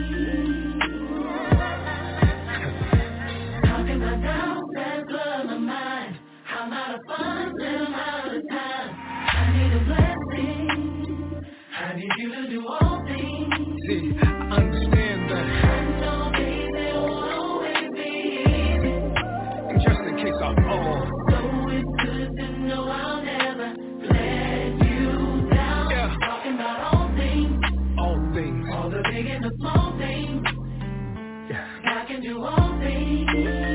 Talking about doubts that flood my mind. I'm out of funds and I'm out of time. I need a blessing. I need you to do all things. See, I understand that. I know things it won't always be easy. And just in case I fall, So it's good to know I'll never let you down. Yeah. Talking about all things, all things. all the big and the small things. Yeah. I can do all things.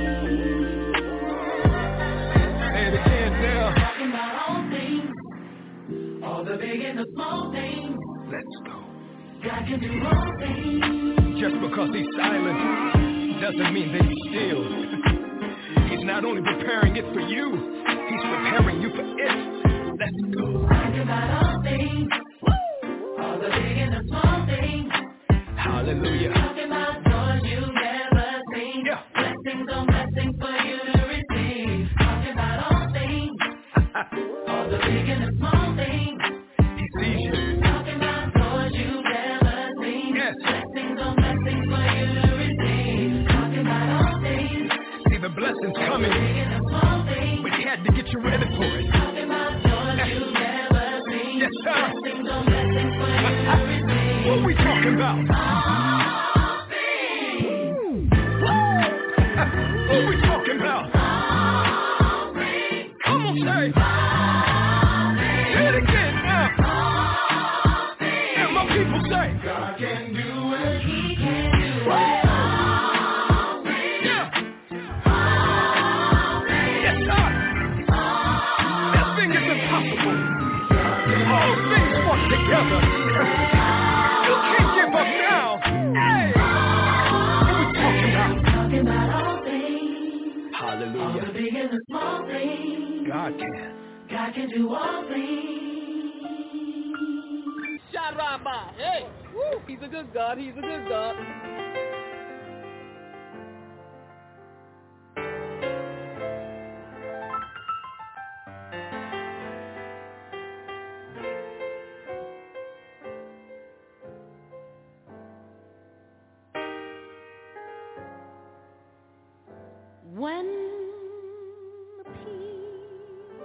Say it again now. Talking about all things, all the big and the small things. Let's go. God can do all things. Just because he's silent doesn't mean that he's still. He's not only preparing it for you, he's preparing you for it. Let's go. Talking about all things, all the big and the small things. Hallelujah. Talking about doors you never seen. Yeah. Blessings on blessings for you to receive. Talking about all things, all the big and the small things. He sees you. Talking about doors you never seen. Yes. Blessings on blessings for you to receive. Talking about all things, See the blessings big coming, and the small things. but he had to get you ready for it. Talking about doors you never seen. Yes, sir. Blessings on blessings for you to receive. What we talking about? All things, What we talking about? all things, Come on, say. all things, Say it again now. all things. And my people say. God can do it. He can do it. All things, Yeah. all things, Yes, sir. Nothing is impossible. All things work together. You can't give up now. Hey. What we talking about? talking about all things, all the Hallelujah. big and the small things. God can. God can do all things. Sharaba, hey, woo, he's a good God, he's a good God. When the peace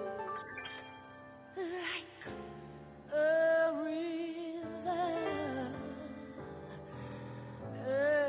like a river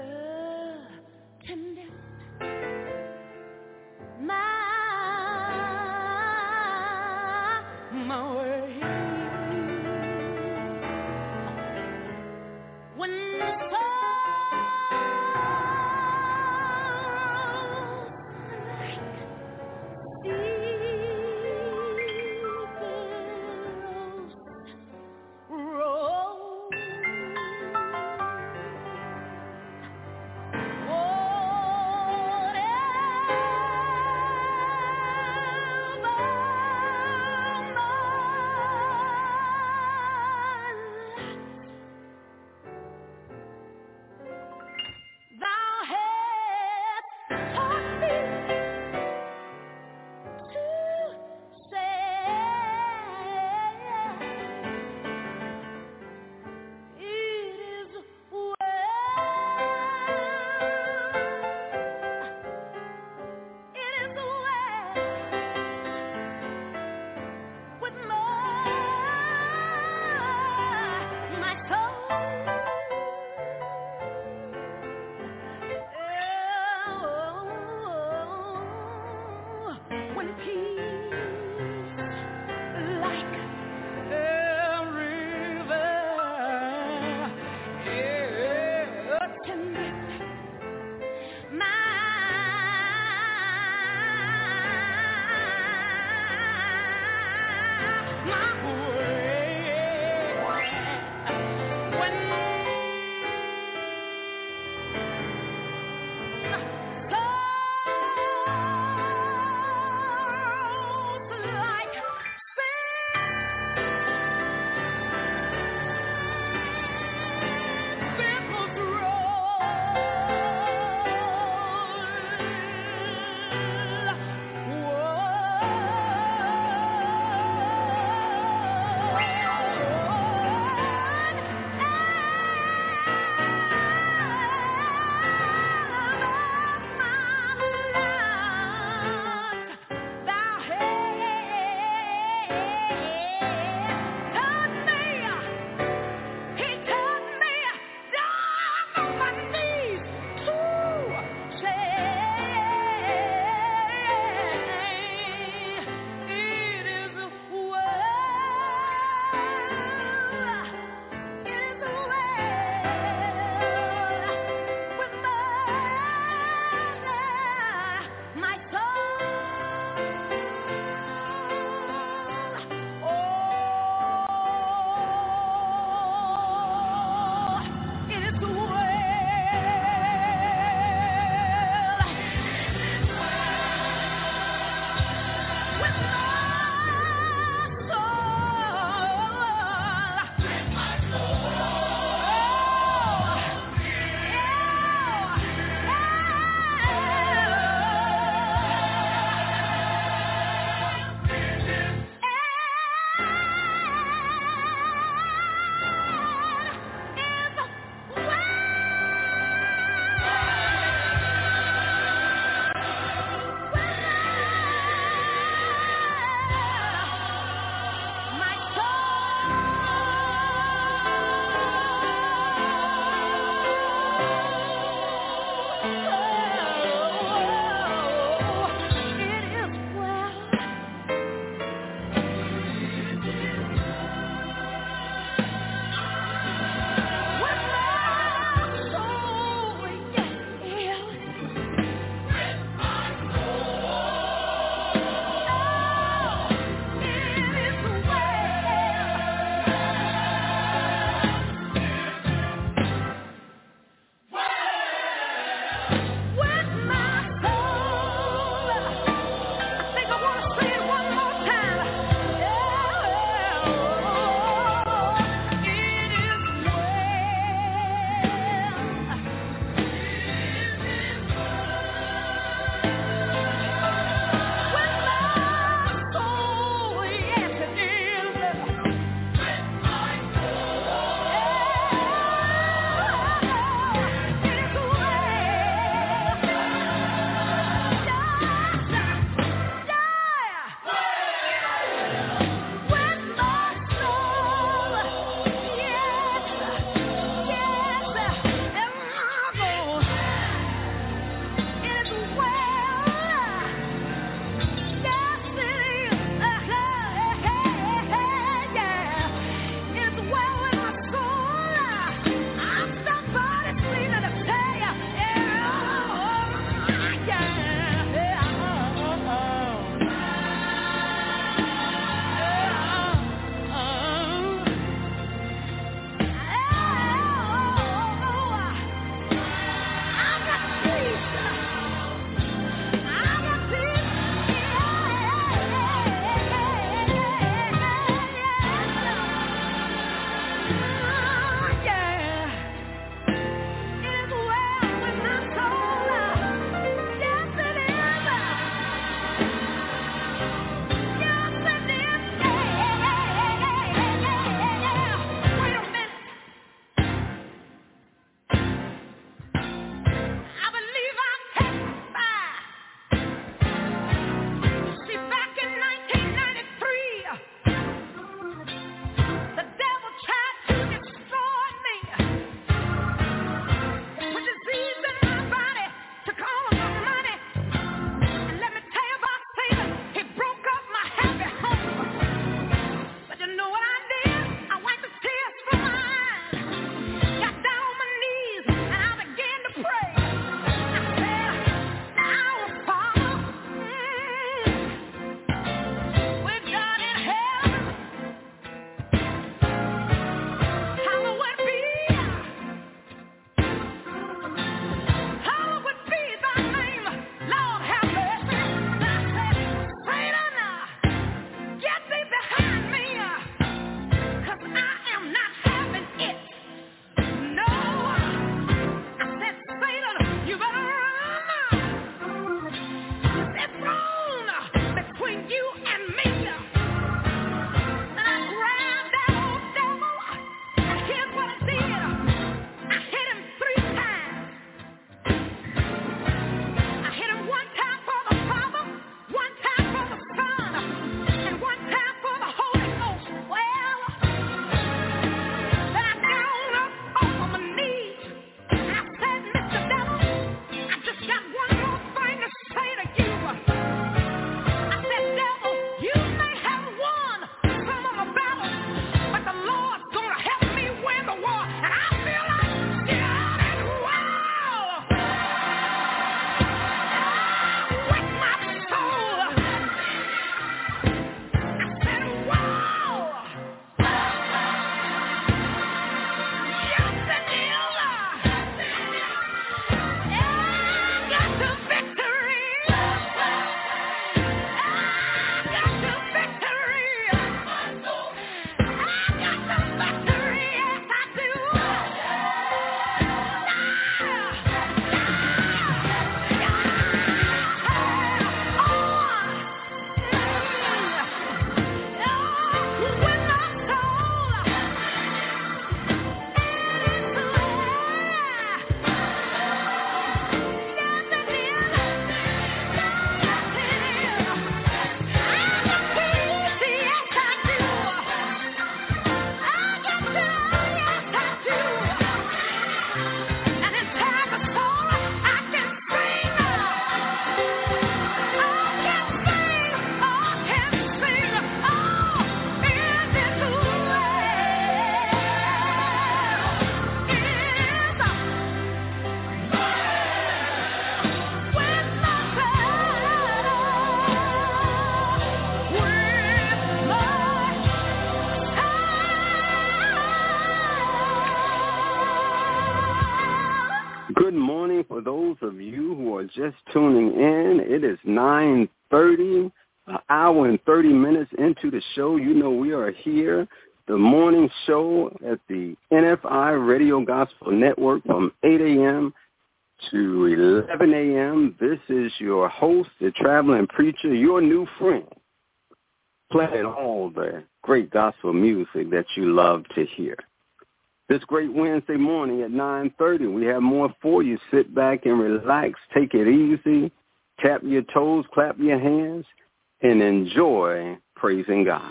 Good morning for those of you who are just tuning in. It is nine thirty, an hour and thirty minutes into the show. You know we are here, the morning show at the N F I Radio Gospel Network from eight a.m. to eleven a.m. This is your host, the traveling preacher, your new friend, playing all the great gospel music that you love to hear. This great Wednesday morning at nine thirty, we have more for you. Sit back and relax. Take it easy. Tap your toes, clap your hands, and enjoy praising God.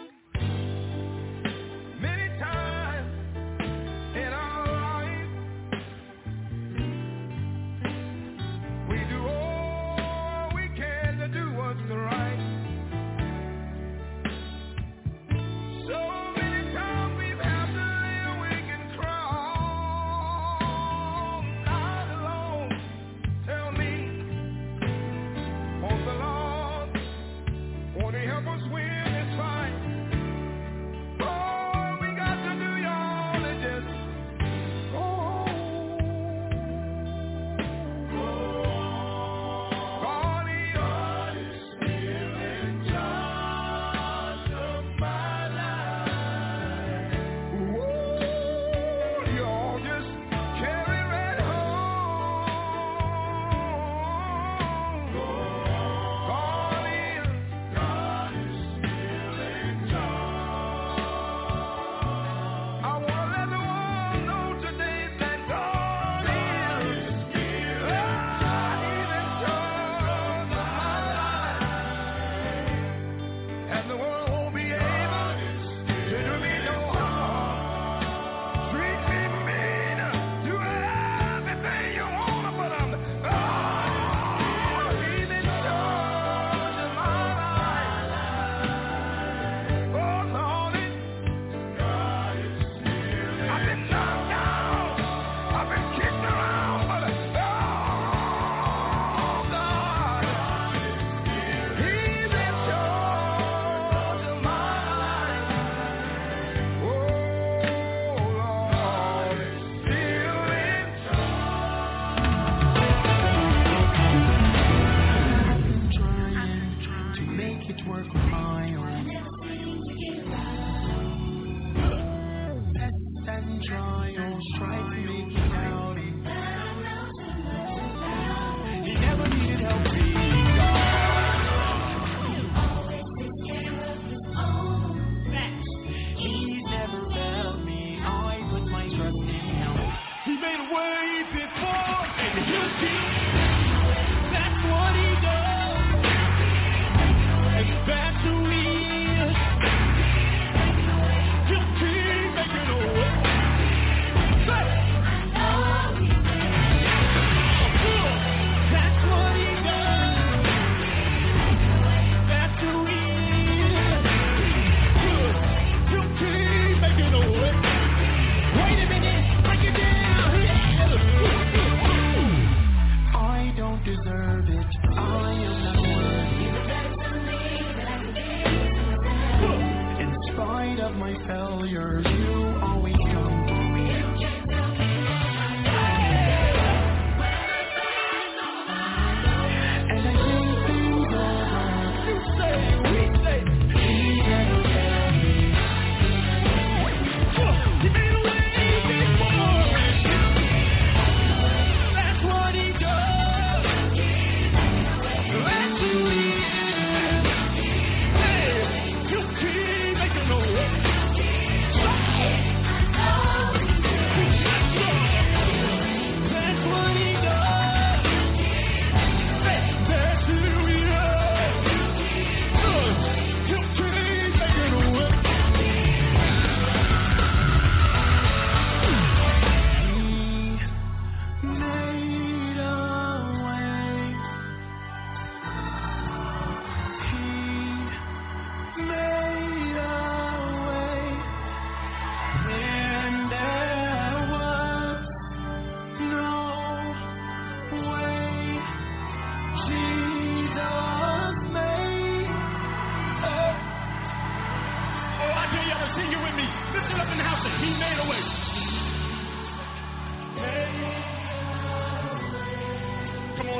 Many times in our life, we do all we can to do what's right. So many times we've had to help us win this fight. All we got to do, y'all, is just go. God is, God is still in charge of my life. Ooh, y'all just carry right home. God is.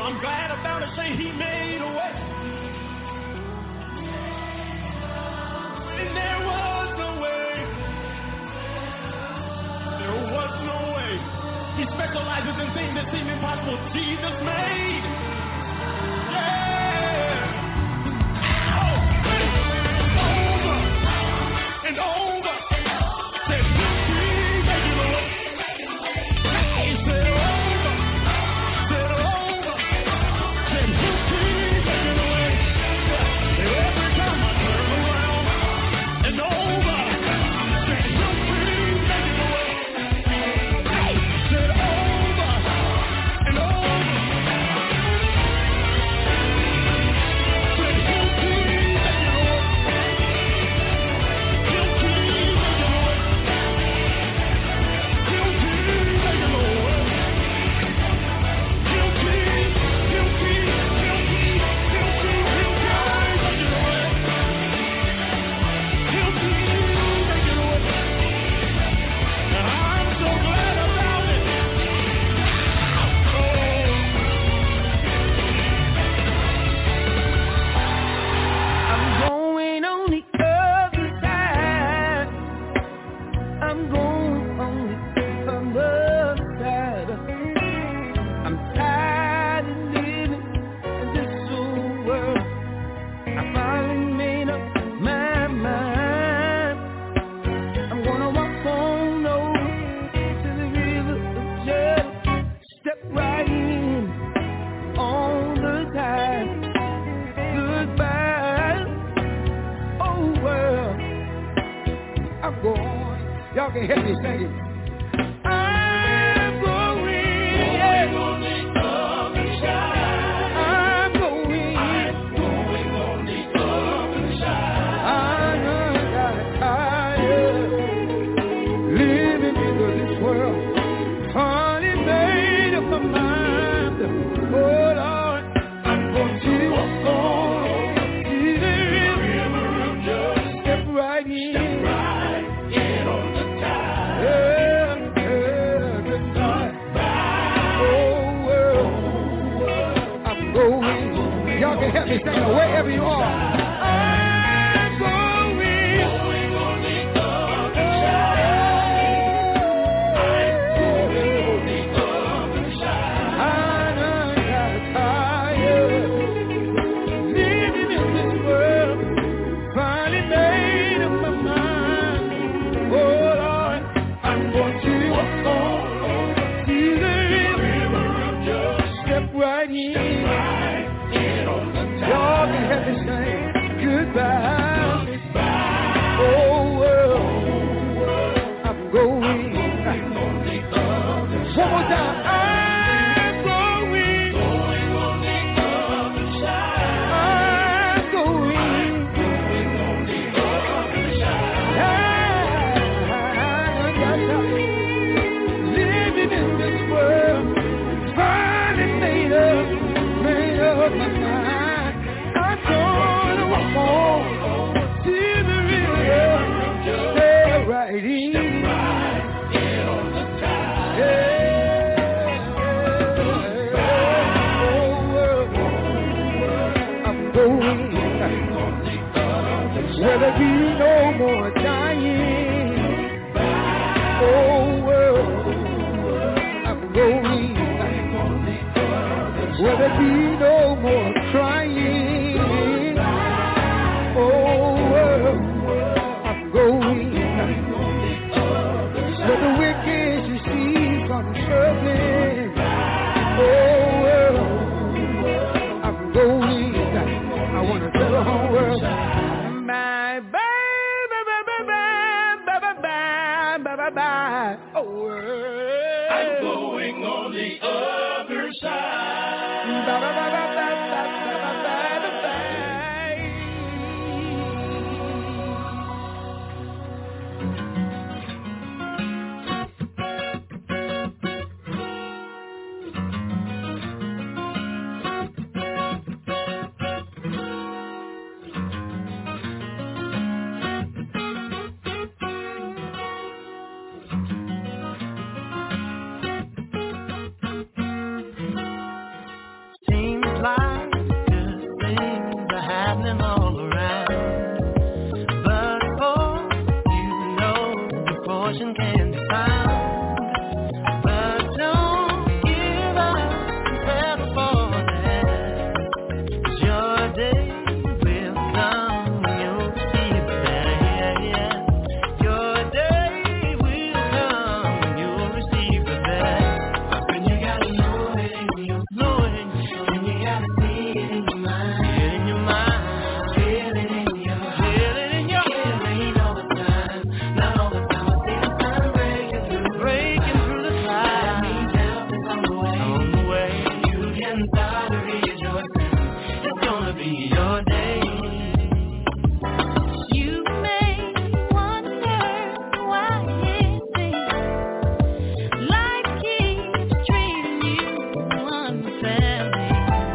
I'm glad about it, say he made a way. And there was no way. There was no way. He specializes in things that seem impossible. Jesus made. Yeah. Oh, over and over. Said, please make it away. He said, over. Said, over. Said, please make it away. Every time I turn around and over. Said, please make it away. Said, over and over. Y'all can help me sing it. I'm going, going on the other side. I'm going, I'm going on the other side. I got tired living in this world. Honey made up my mind. Oh Lord, I'm going to walk on to the river of justice. Step right in. Step right in on the y'all can help me sing it wherever you are. I'm going, going on the other side. I'm going on the other side. I done got tired living in this world. Finally made up my mind. Oh Lord, I'm going to walk on to the river of justice. Step right in. Step right. Y'all can help me say goodbye. Goodbye. Oh world, I'm going. One more time. I'm going. Going on the other side. I'm going. Going on the other side. I got tired living in this world. Finally made up, made up my mind. Will there be no more dying? Oh world, I'm going. Will there be no more crying? Oh world, I'm going. Will the wicked you see from serving? Oh world, I'm going. I want to tell the whole world. Bye. Oh, I'm going on the other side. Bye, bye, bye, bye, bye, can start rejoicing. It's gonna be your day. You may wonder why it seems life keeps treating you unfairly.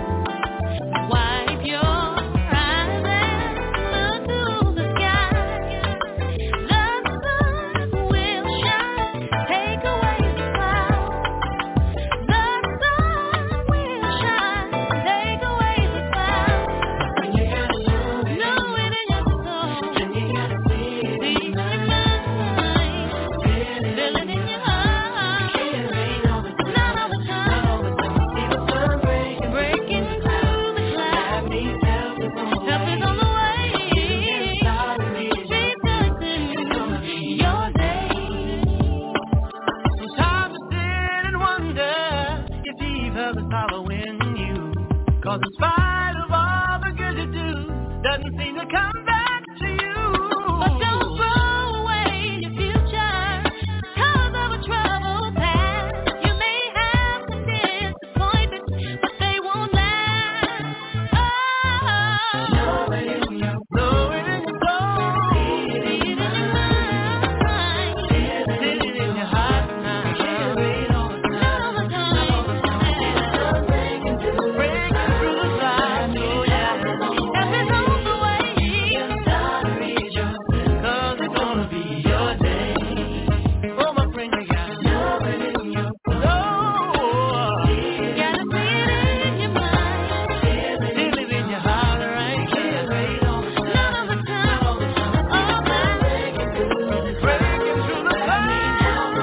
Wipe your eyes and look to the sky. The sun will shine, take away the clouds. The sun will shine, take away the clouds. And you gotta know it. Know it in your soul. And you gotta see it See in it in your your mind. mind. Feel it. Feel it in your heart. It ain't all the time. Not all the Not all time. the time. See the sun breaking. Breaking through the That clouds. means help is on the Help way. is on the way. You can start rejoicing. It's gonna be Your day. Sometimes I sit and wonder if evil is following you. 'Cause in spite of all the good you do, doesn't seem to come back to you. But don't throw away your future 'cause of a troubled past. You may have some disappointments, but they won't last. Oh, Know it in your know it in your soul. see it in your mind. Feel it in your heart now. Can't wait all the Not all time. the time. See the sun breaking through. Breaking through the clouds. Oh yeah. Help is on the way. Start rejoicing. 'Cause it's gonna be your day. Oh my friend, you gotta know it in your soul. Gotta see it in your mind. Feel it in your heart right here. Not all the time. All time. Breaking through the clouds.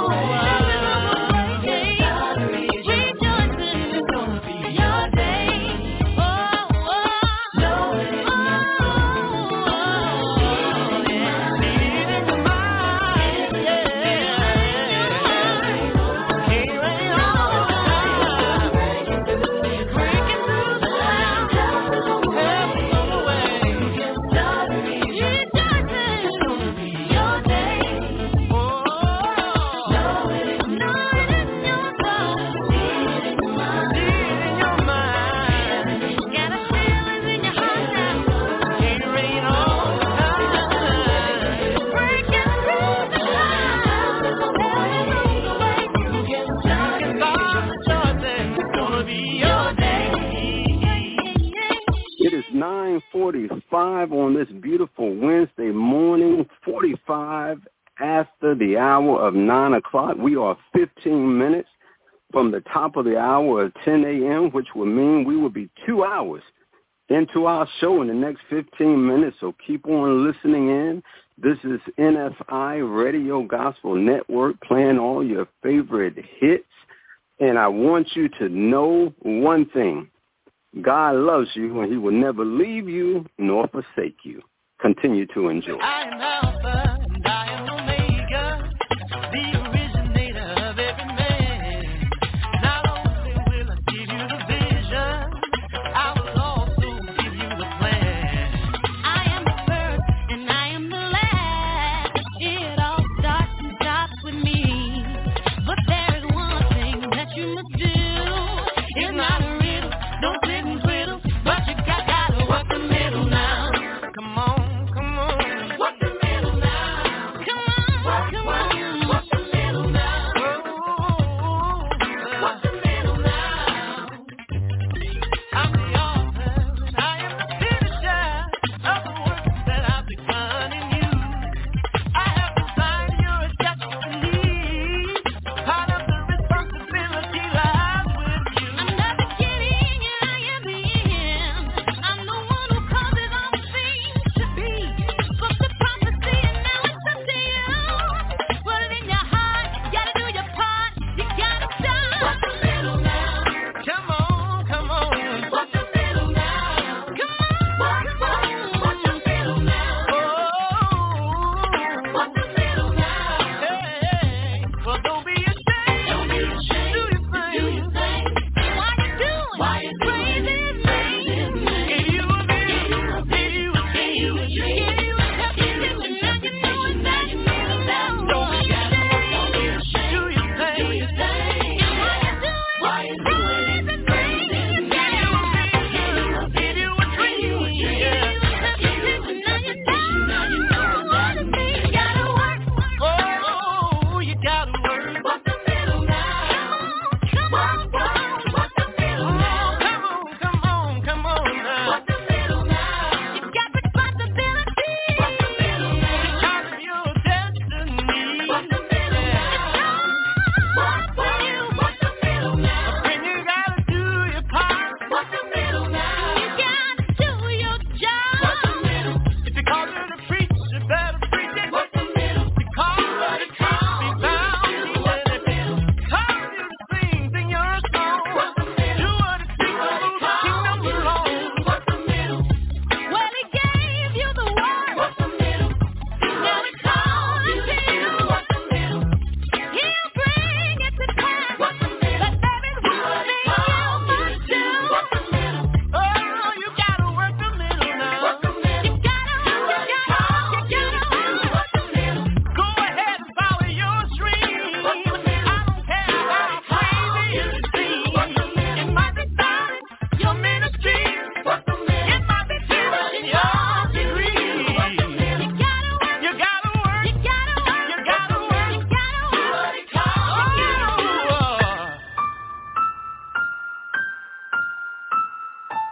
Rejoicing. It's gonna be Your day. Oh, oh. know it in your It is nine forty-five on this beautiful Wednesday morning, forty-five after the hour of nine o'clock. We are fifteen minutes from the top of the hour of ten a.m., which would mean we will be two hours into our show in the next fifteen minutes, so keep on listening in. This is N F I Radio Gospel Network playing all your favorite hits, and I want you to know one thing. God loves you, and he will never leave you nor forsake you. Continue to enjoy. I am Alpha and I am Omega, the originator of every man. Not only will I give you the vision, I will also give you the plan. I am the first and I am the last. It all starts and stops with me. But there is one thing that you must do. It's not a riddle, don't sit and twiddle, but you got, gotta work the middle now. Come on, come on. Work the middle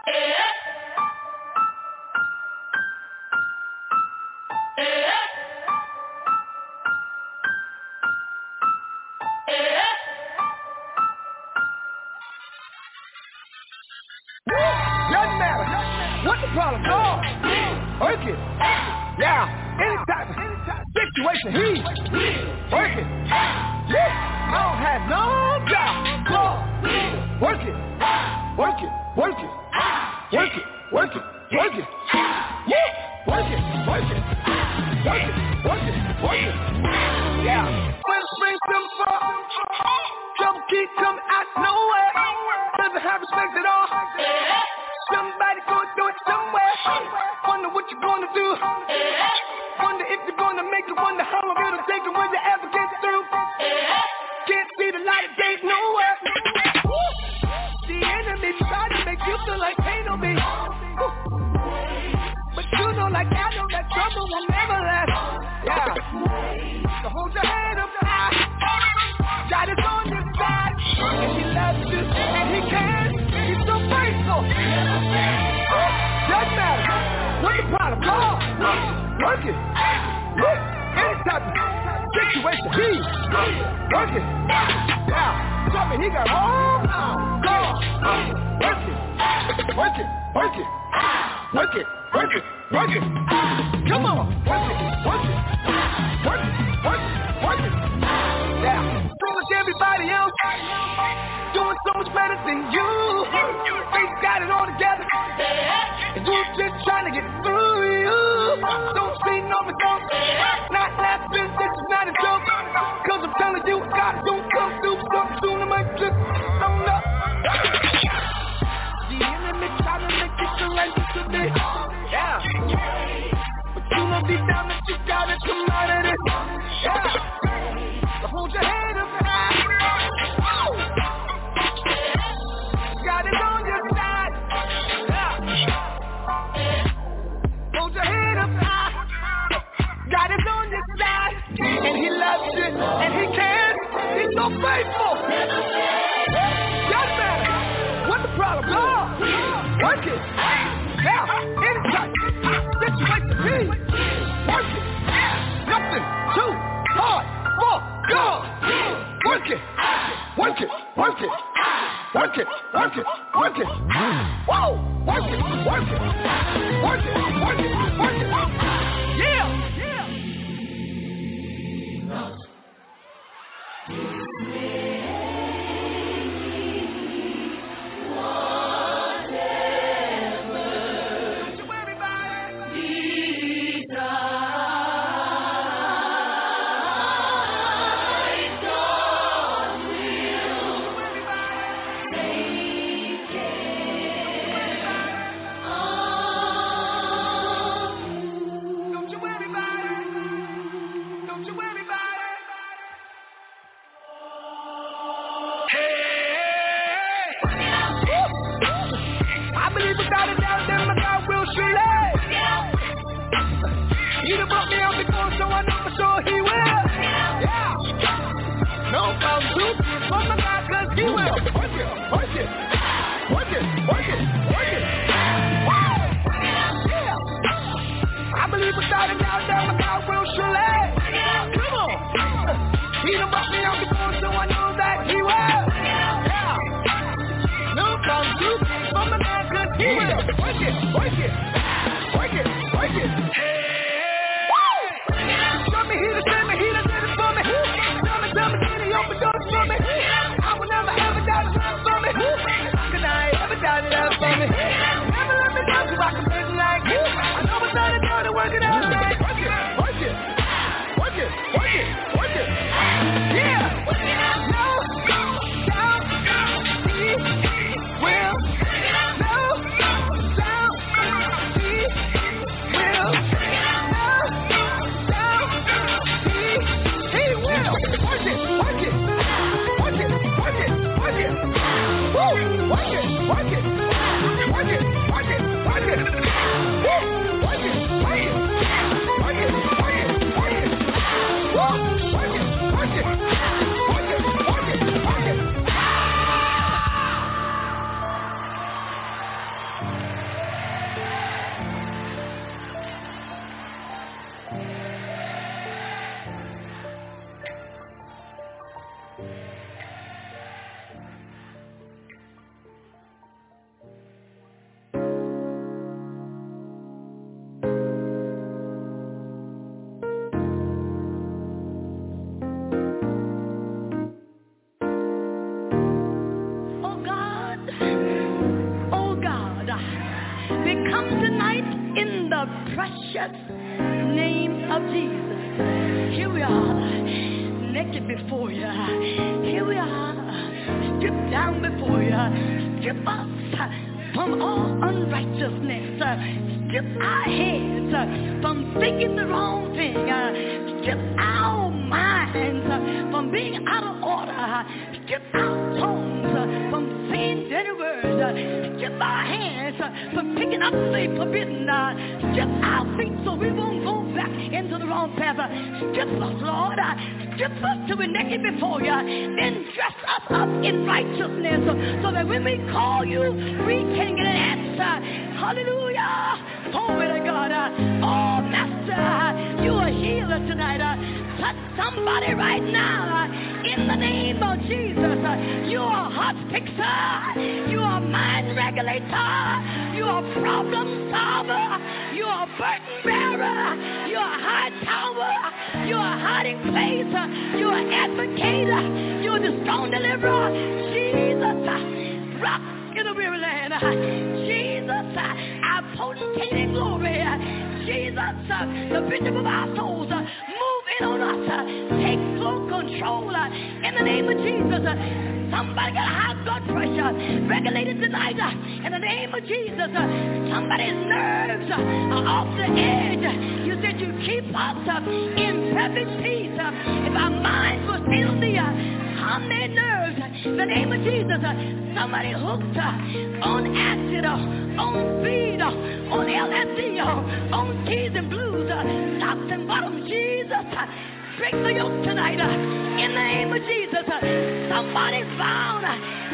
Doesn't matter what the problem is. Work it. Yeah, any type of situation, he work it. Yeah, I don't have no job. Work it. Work it. Work it. Work it. Work it. Work it. Yeah, work it. Work it. Work it. Work it. Work it. Yeah. When spring comes fall, trouble keep coming out nowhere. Doesn't have respect at all. Somebody gonna do it somewhere. Wonder what you're gonna do. Wonder if you're gonna make it. Wonder how long it'll take and when you ever get through. Can't see the light of day nowhere. The enemy try to make you feel like pain on me. But you know like I know that trouble will never last. Yeah. So hold your head up high. God is on your side. And he loves you and he cares. He's so faithful. Doesn't matter what the problem is. Work it. Look, any type of situation, he work it. Yeah, tell me he got all God. Work it. Work it. Work it. Work it. Work it. Work it. Come on. Work it. Work it. Work it. Work it. Work it. Yeah, so much everybody else doing so much better than you. They got it all together, and you just trying to get through you. Don't see no results, not laughing, this is not a joke. Cause I'm telling you, God don't come through something soon, I might just don't know. The enemy trying to make you feel like you should be. Yeah, but you know deep down that you gotta come out of this. Yeah, so hold your head up high. God is on your side. Yeah. Hold your head up high. God is on your side. And he loves you. And he cares. He's so faithful. Doesn't matter what the problem is. Work it. Now, anytime. Situation me. Work it. Nothing too hard for God. Work it. Work it. Work it. Work it, work it, work it. Whoa! Work it, work it. Work it, work it, work it. Yeah! Yeah! come tonight in the precious name of Jesus. Here we are, naked before you. Here we are, stripped down before you. Strip us from all unrighteousness. Strip our heads from thinking the wrong thing. Strip our minds from being out of order. Strip our tongues from saying dirty words. Strip our hands from picking up the forbidden. Strip our feet so we won't go back into the wrong path. Strip us, Lord. Strip us till we're naked before you. Then dress us up in righteousness so that when we call you, we can get an answer. Hallelujah. Glory to God. Oh, Master, you are a healer tonight. Touch somebody right now in the name of Jesus. You are a heart fixer. You are a mind regulator. You are a problem solver. You are a burden bearer. You are a high tower. You are a hiding place. You are an advocate. You are the strong deliverer. Jesus, rock in the weary land. Jesus, our potentate in glory. Jesus, the bishop of our souls. Move in on us. Take full control in the name of Jesus. Somebody got high blood pressure regulated tonight in the name of Jesus. Somebody's nerves are off the edge. You said you keep us in perfect peace. If our minds were stayed on the calm their nerves in the name of Jesus. Somebody hooked on acid, on speed, on L S D, on keys and blues, tops and bottoms. Jesus, break the yoke tonight in the name of Jesus. Somebody's bound.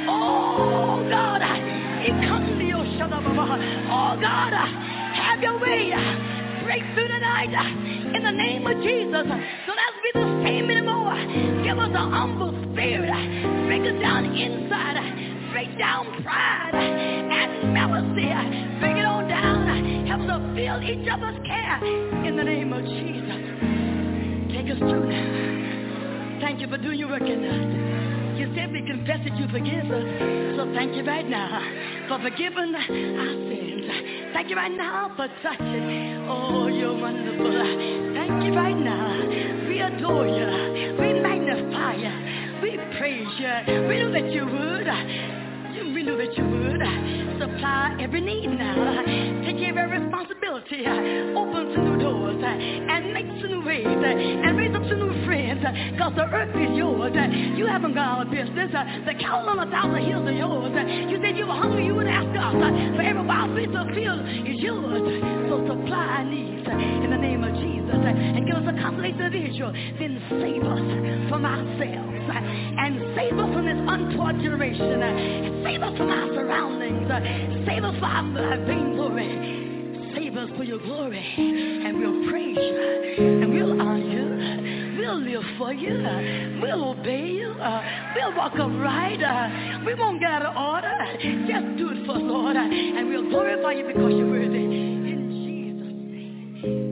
Oh God, he comes to your shoulder. Oh God, have your way. Break through tonight in the name of Jesus. Don't have to be the same anymore. Give us a humble spirit. Break us down inside. Break down pride and malice. Bring it on down. Help us to feel each other's care in the name of Jesus. Take us through now. Thank you for doing your work in us. You said we confess that you forgive us. So thank you right now for forgiving our sins. Thank you right now for touching. Oh, you're wonderful. Thank you right now. We adore you. We magnify you. We praise you. We know that you would. We knew that you would supply every need now. Take care of every responsibility. Open some new doors and make some new ways and raise up some new friends because the earth is yours. You haven't got our business. The cattle on a thousand hills are yours. You said you were hungry, you would ask us for every wild beast of the field is yours. So supply our needs in the name of Jesus and give us a compilation of Israel. Then save us from ourselves and save us from this untaught generation. And save us from our surroundings. Save us from our vainglory. Save us for your glory. And we'll praise you. And we'll honor you. We'll live for you. We'll obey you. We'll walk upright. We won't get out of order. Just do it for us, Lord. And we'll glorify you because you're worthy. In Jesus' name.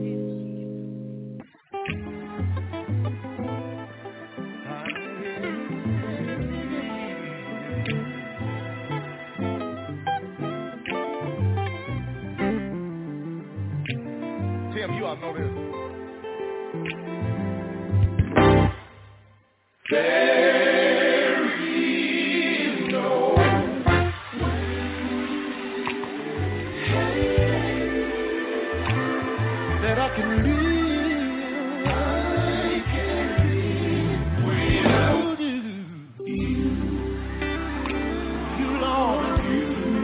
You ought to know this. There is no that I can live. I can live without you. You, you Lord, you.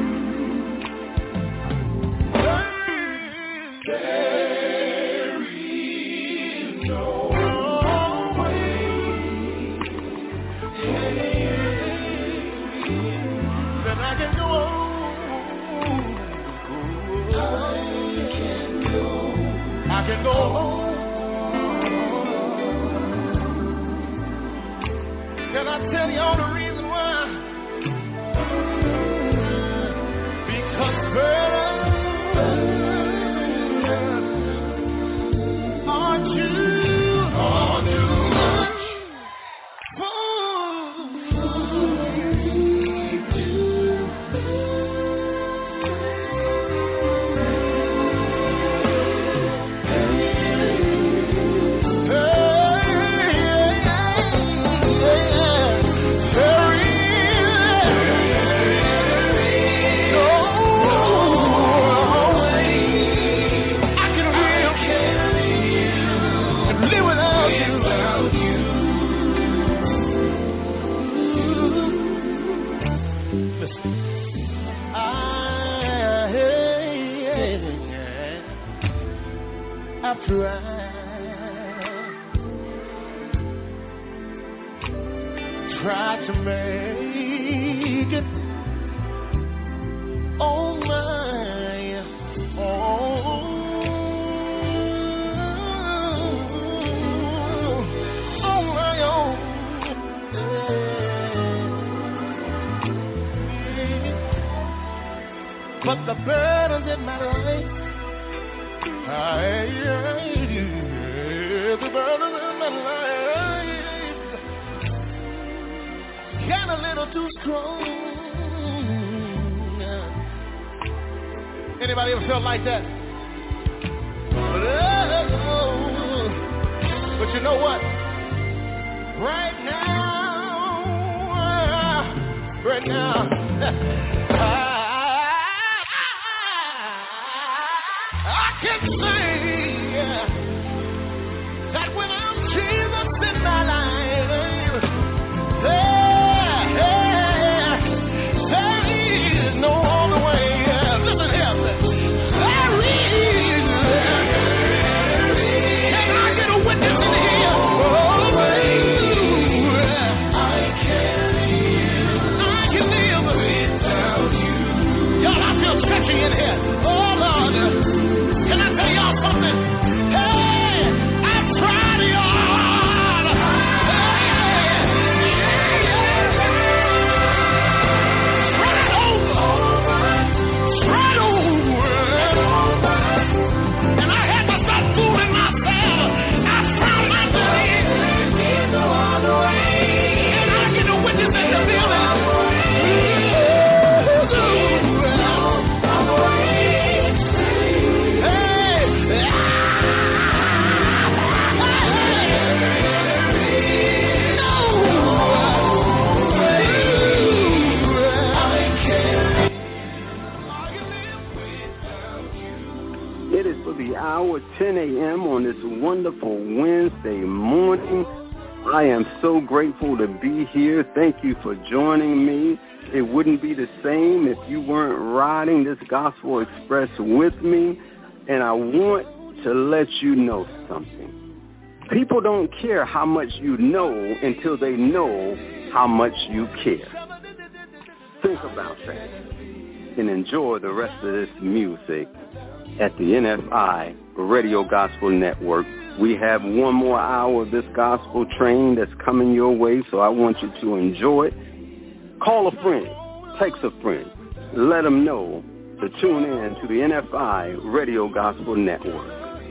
I can go home. Can I tell you all the reason why? Because burdens are too, are too much for me to try, try to make it on my own, on my own. But the burdens in my life, I, the burdens in my life got a little too strong. Anybody ever felt like that? But, oh, but you know what? Right now, right now, I can say that without Jesus in my life, there, there, there is no other way. Listen here, there is. Can I get a witness in here? Oh, I can live. I can live without you. Y'all, I feel stretchy in here. Oh, Lord. Can I tell y'all something? Hey, I've tried y'all. Hey, spread over, spread over. And I had to stop fooling myself. I found myself in. And I get a witness in the building. Hour ten a.m. on this wonderful Wednesday morning. I am so grateful to be here. Thank you for joining me. It wouldn't be the same if you weren't riding this Gospel Express with me. And I want to let you know something. People don't care how much you know until they know how much you care. Think about that and enjoy the rest of this music at the N F I Radio Gospel Network. We have one more hour of this gospel train that's coming your way, so I want you to enjoy it. Call a friend, text a friend, let them know to tune in to the N F I Radio Gospel Network.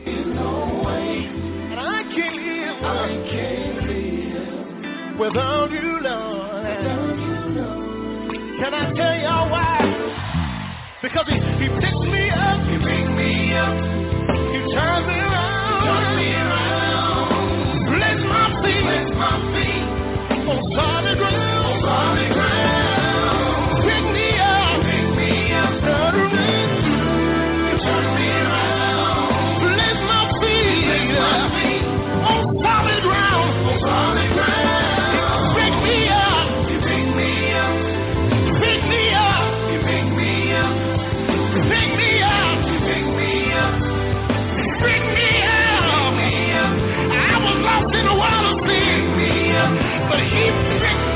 I can't live, I can't live without you, Lord. Can I tell y'all why? Because he, he picks me up, he picks me up, he turns me around, turns me around, bless my feet, bless my feet, on solid ground, on solid ground, pick me up, pick me up, turn around, he turns me around, bless my feet, bless my feet, on solid ground, on solid ground, pick me up, he pick me up, pick me up, he pick me up. Pick me up, pick me up, pick me up. I was lost in the water, pick me up, but he picked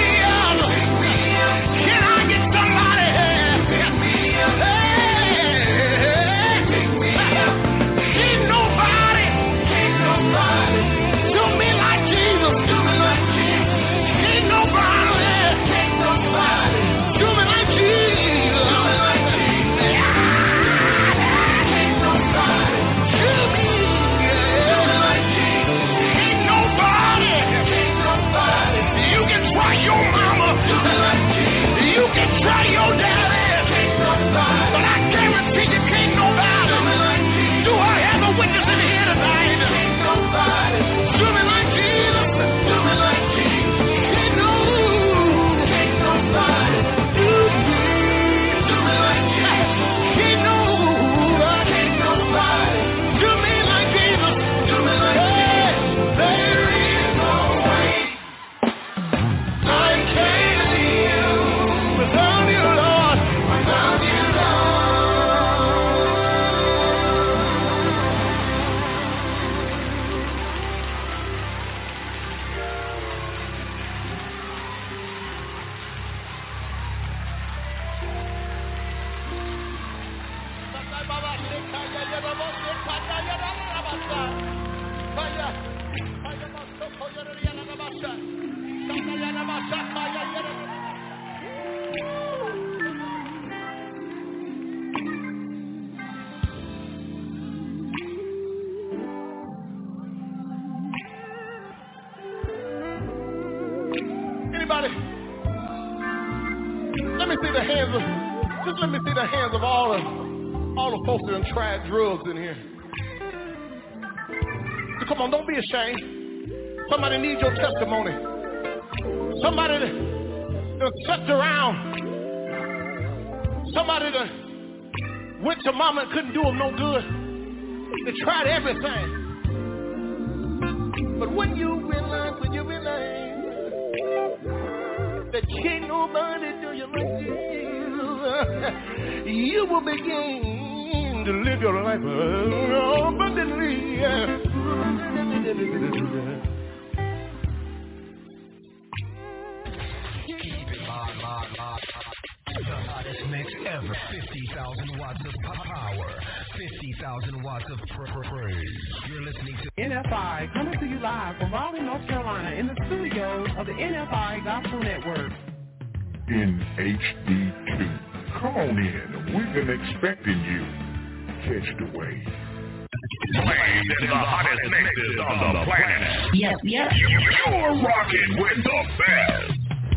me see the hands of, just let me see the hands of all the, all the folks that have tried drugs in here. So come on, don't be ashamed. Somebody needs your testimony. Somebody that, that sat around. Somebody that went to mama and couldn't do them no good. They tried everything. But when you realize, when you realize that can't nobody do you like Jesus, you will begin to live your life abundantly. The hottest mix ever. fifty thousand watts of power. fifty thousand watts of praise. You're listening to N F I coming to you live from Raleigh, North Carolina in the studios of the N F I Gospel Network. In H D two. Come on in. We've been expecting you. Catch the wave. Playing in the hottest mixes on the planet. Yes, yes. You're rocking with the best.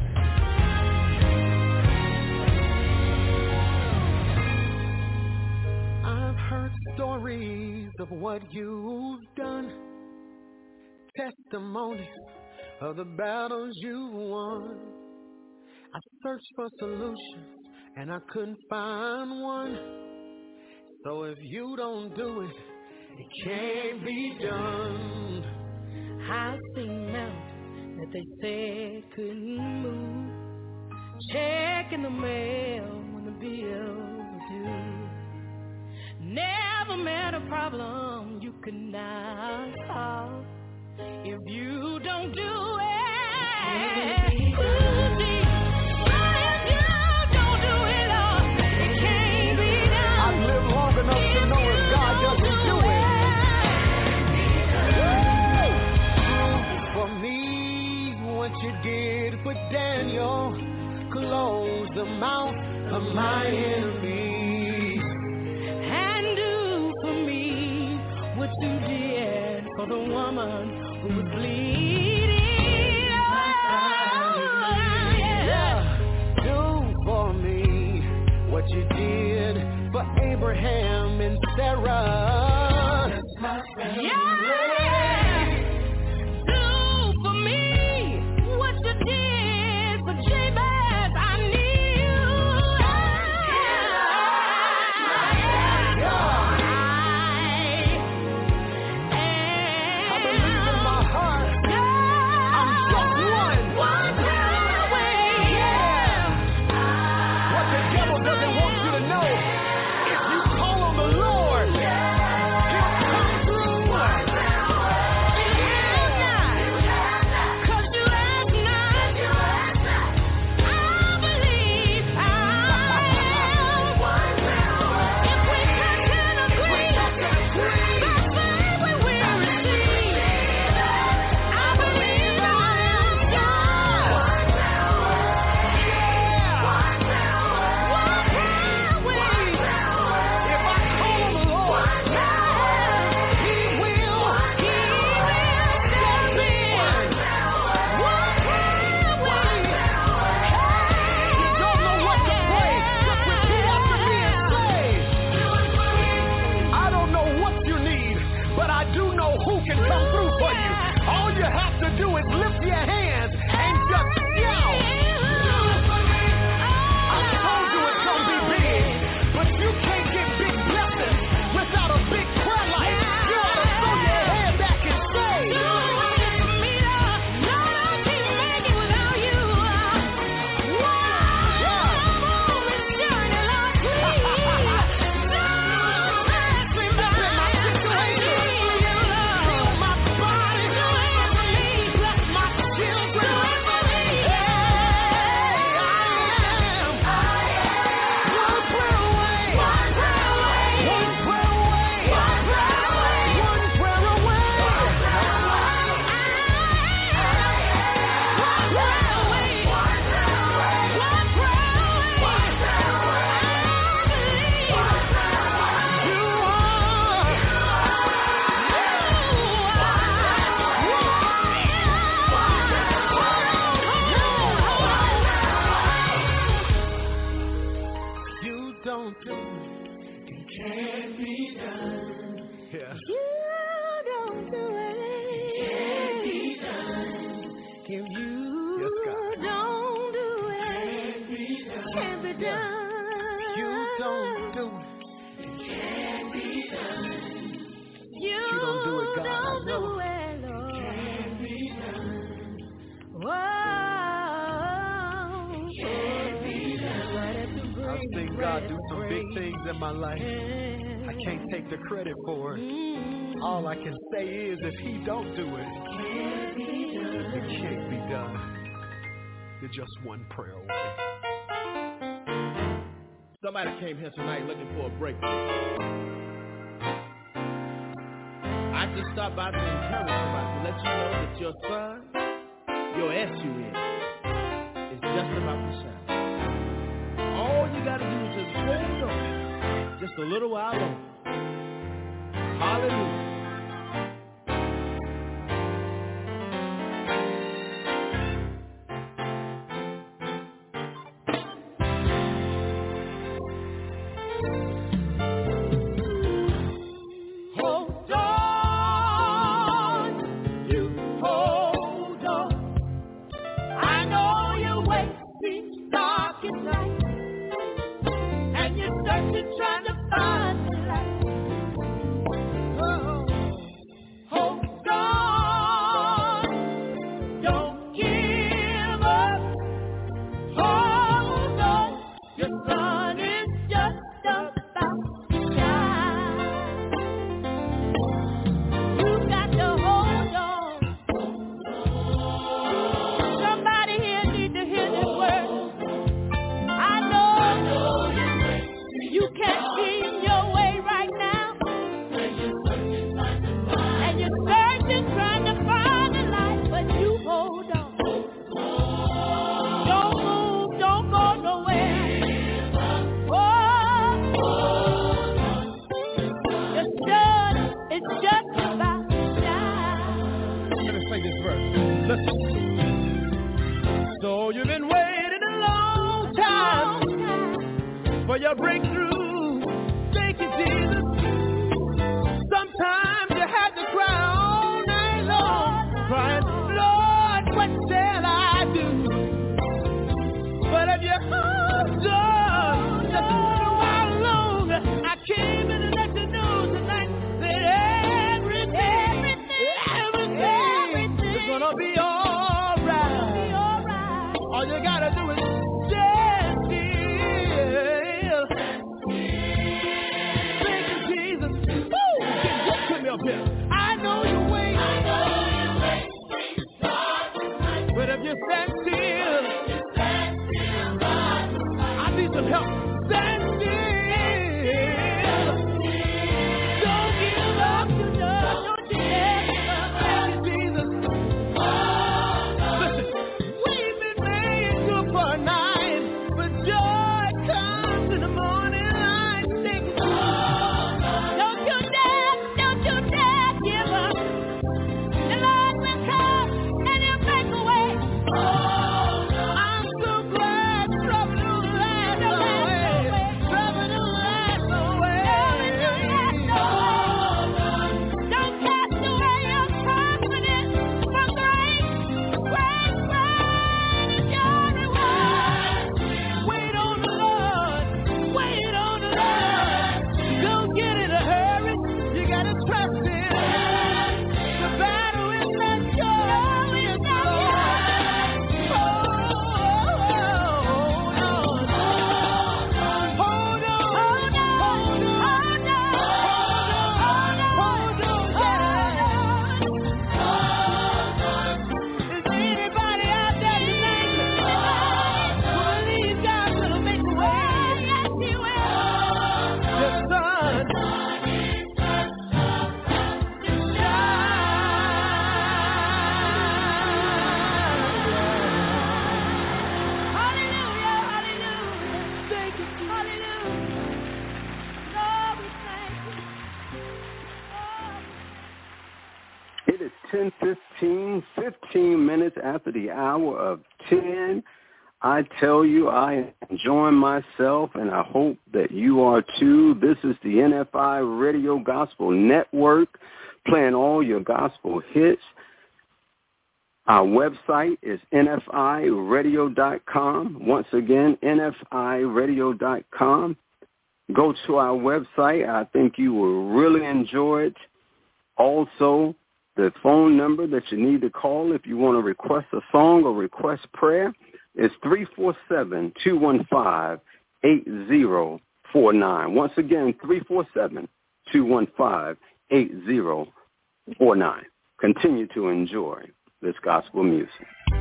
Stories of what you've done, testimonies of the battles you won. I searched for solutions and I couldn't find one. So if you don't do it, it can't be done. I've seen mountains that they said couldn't move, checking the mail when the bill was due. Never met a problem you could not solve if you don't do it. Ooh, gee. Well, if you don't do it, Lord, it can't be done. I've lived long enough to know if God doesn't do it. For me, what you did for Daniel closed the mouth of my enemies. What you did for the woman who was bleeding. Oh, yeah. Do for me what you did for Abraham and Sarah. Yeah. Do for me what you did for Jabez. I need you. don't do it, it can't be done. yeah. You don't do it, It can't be done. if you Yes, God. don't do it, Can't be done. can't be done. You don't do it. It can't be done. You, You don't do it, God. I don't know. do it, Lord. Can't be done. Whoa. Can't be done. I've seen God do some big things in my life. I can't take the credit for it. All I can say is if he don't do it, Can't be done. it can't be done. You're just one prayer away. Somebody came here tonight looking for a breakthrough. I just stopped by to encourage somebody to let you know that your son, your S U N, is just about to shine. All you got to do is just hold on just a little while longer. Hallelujah. Hold on, you hold on. I know your way seems dark at night, and you're searching, trying to find the light. Oh, hold on, don't give up. Hold on, your sun is just about to shine. You got to hold on. Somebody here need to hear this word. I know you can't see your way right now, and you're searching, trying to find the light, but you hold on. Don't move, don't go nowhere. Oh, the sun is just about to shine. Let me sing this verse. Listen. So you've been waiting a long time for your breakthrough. Thank you, Jesus. Sometimes you had to cry all night long, crying, Lord, what shall I do? But if you hold on just a little while longer, I came in to let you know tonight that everything, everything is gonna be all right. All you gotta do is stand still. Thank you, Jesus. Woo! Just put me up here. I know your way. But if you stand still, I need some help. Stand still. Don't give up. Don't you dare give up. Thank you, Jesus. Listen, we've been made good for a night, but joy comes in the morning light. Thank you, Jesus. Don't you dare, don't you dare give up. The Lord will come and he'll make a way. I'm so glad trouble don't last away. Trouble don't last away. Don't cast away your confidence, for great, great, great is your reward. Wait on the Lord. Wait on the Lord. Don't get in a hurry. You gotta trust Him. The battle is not yours, it's the Lord. Hold on. Hold on. Hold on. Hold on. Is anybody out there tonight? Believe God's gonna make a way. Yes, he will. The sun Hallelujah, hallelujah. Thank you, hallelujah. Lord, we thank you. It is ten fifteen, fifteen minutes after the hour of ten. I tell you, I am enjoying myself, and I hope that you are too. This is the N F I Radio Gospel Network, playing all your gospel hits. Our website is N F I radio dot com. Once again, N F I radio dot com. Go to our website. I think you will really enjoy it. Also, the phone number that you need to call if you want to request a song or request prayer is three four seven, two one five, eight zero four nine. Once again, three four seven, two one five, eight zero four nine. Continue to enjoy this gospel music.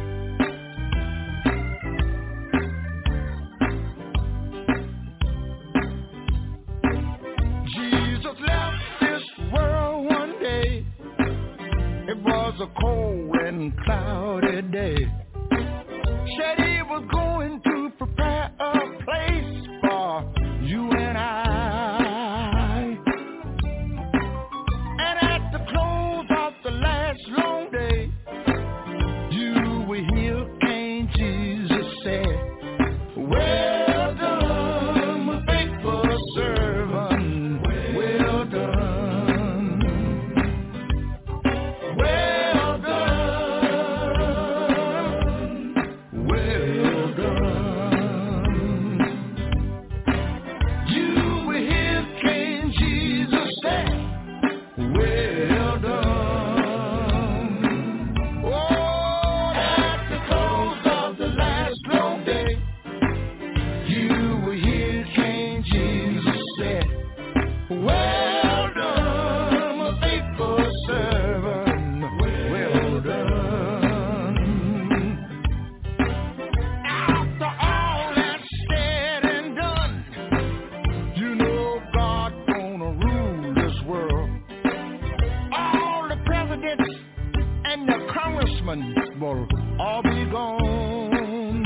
Jesus left this world one day. It was a cold and cloudy day. Said he was going to prepare a place for you and I. And at the close of the last long day, you were here, King Jesus said, well done, my faithful servant, well done, well done, well done. You were here, King Jesus said, well done. Oh, at the close of the last long day, you were here, King Jesus said, well done, my faithful servant, well done. After all that's said and done, you know God gonna rule this world. All the presidents and the congressmen will all be gone.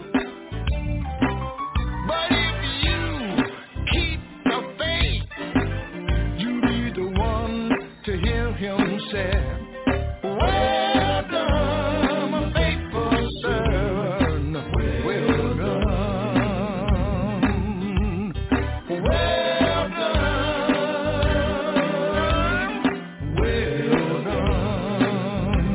But if you keep the faith, you be the one to hear him say, well done, my faithful servant, well done, well done, well done.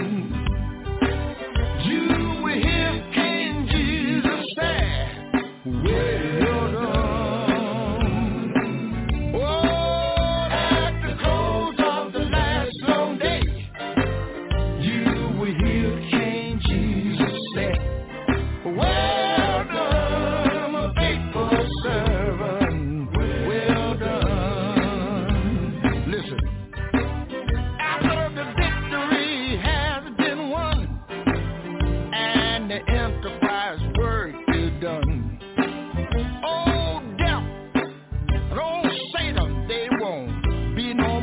You were here, King Jesus said, well done. Oh, at the close of the last long day, you were here, King Jesus said, well done, my faithful servant, well done. Listen, after the victory has been won and the enterprise work is done, oh death and old Satan, they won't be no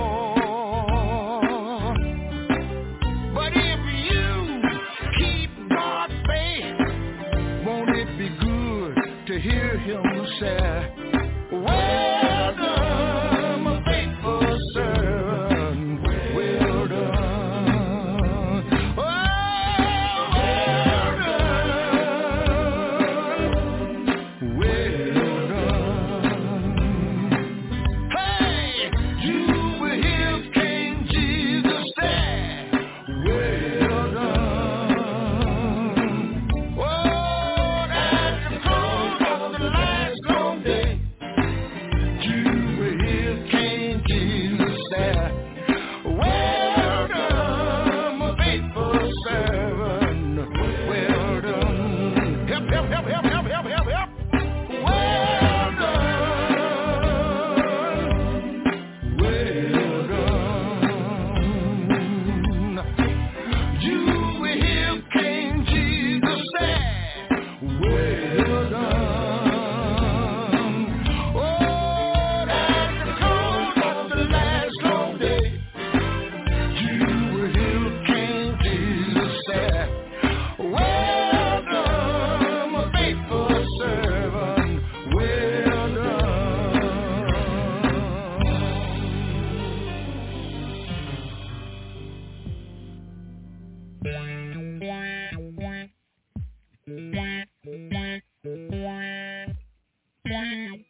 more. But if you keep God's faith, won't it be good to hear him say, well done, my faithful servant, well done. Oh, well done, well done. Hey, you were here, King Jesus said, well done. Oh, at the close of the last long day,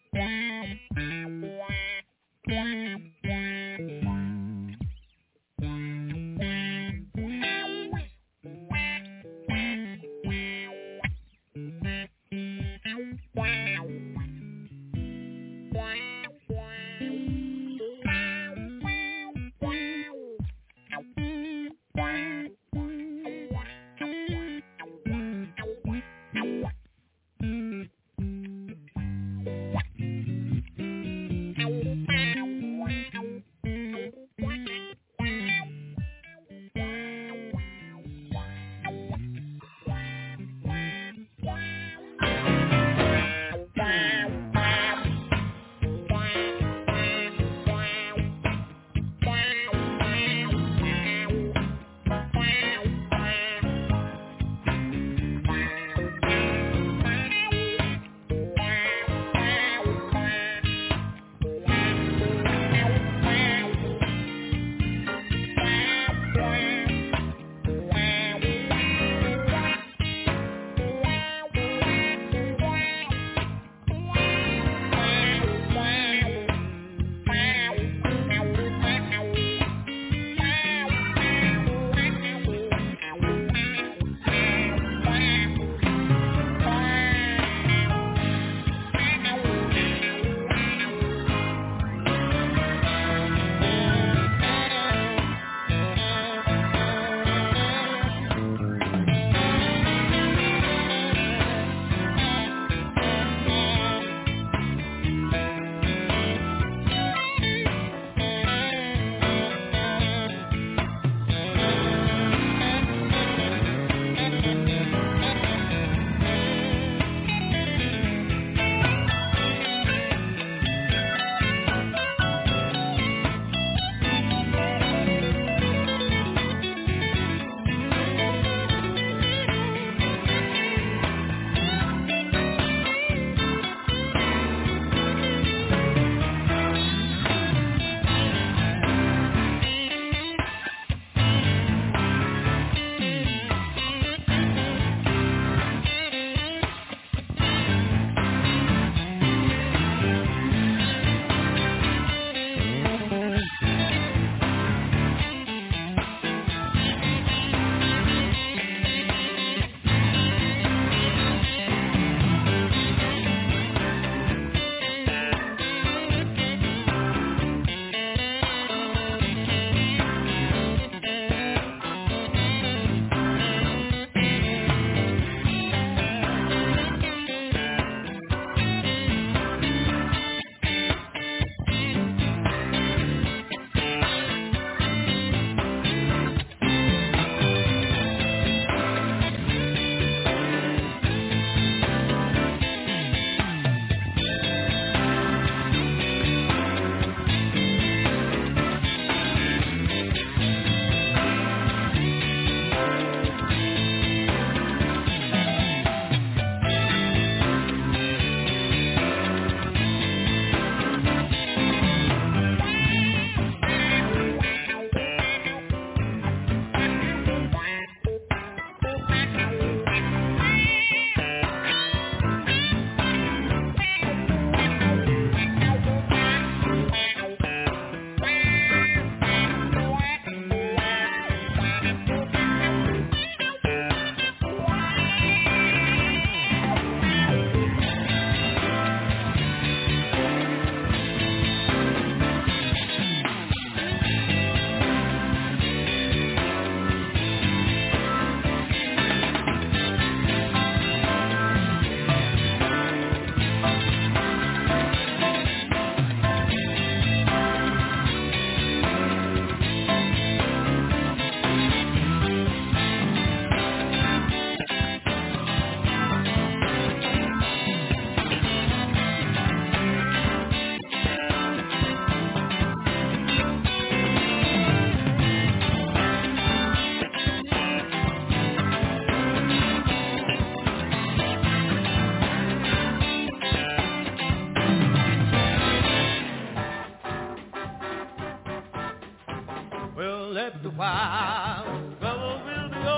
After a while, trouble will be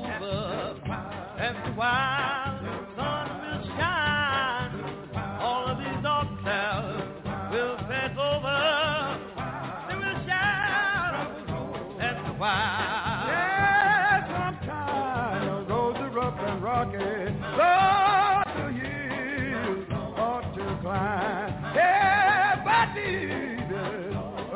over. After a while, the sun will shine. All of these dark clouds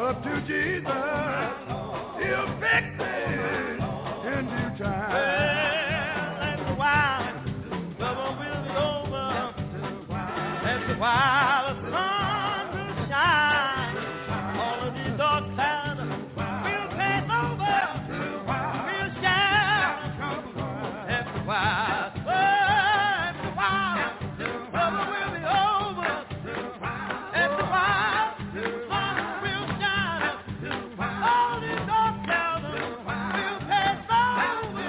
up to Jesus. He'll fix it in due time. Well, that's why trouble will be over. That's why the sun will shine. All of these dark clouds will pass over. We'll shine. That's why. That's why trouble will be over. That's why the sun will shine. All these dark clouds will pass over.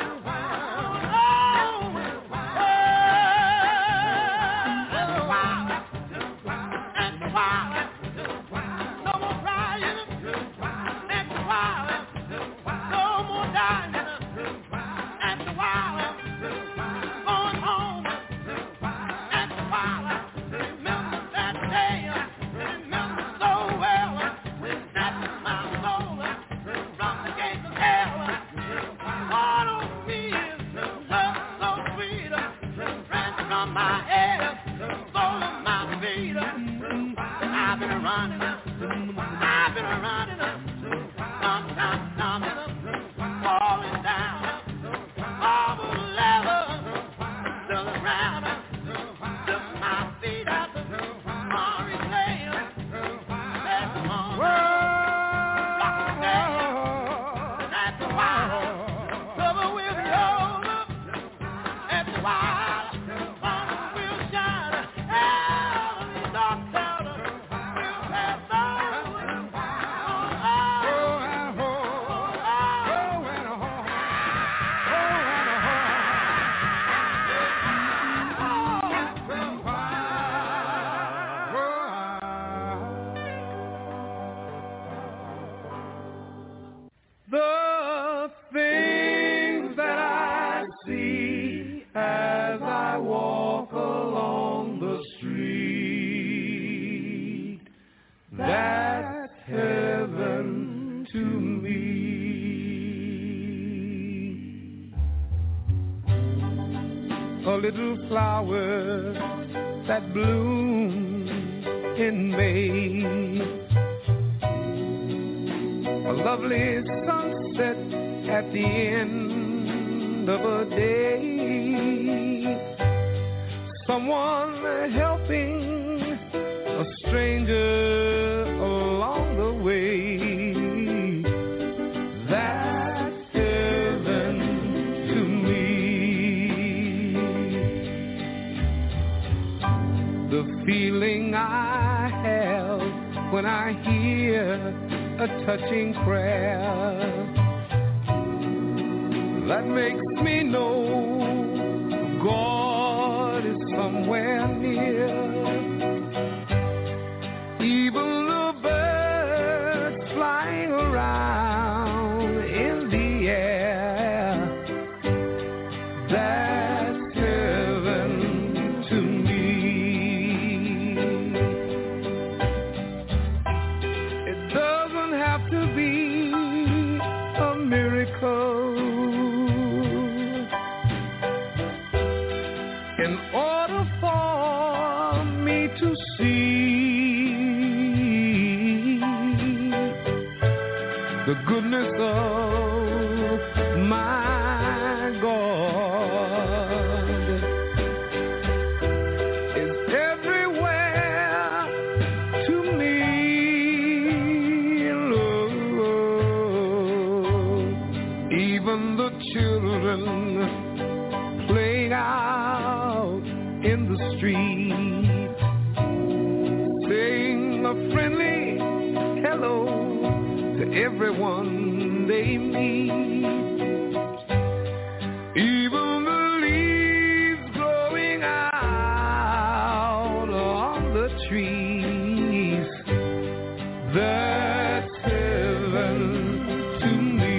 The things that I see as I walk along the street, that's heaven to me. A little flower that blooms in May, a lovely sunset at the end of a day, someone helping a stranger along the way, that's heaven to me. The feeling I have when I hear a touching prayer that makes me know God is somewhere near. Even the birds flying around in the air, that's heaven to me. It doesn't have to be a miracle in order for me to see the goodness of my God is everywhere to me, Lord. Even the children playing out in the street, saying a friendly hello to everyone they meet. Even the leaves blowing out on the trees, that's heaven to me.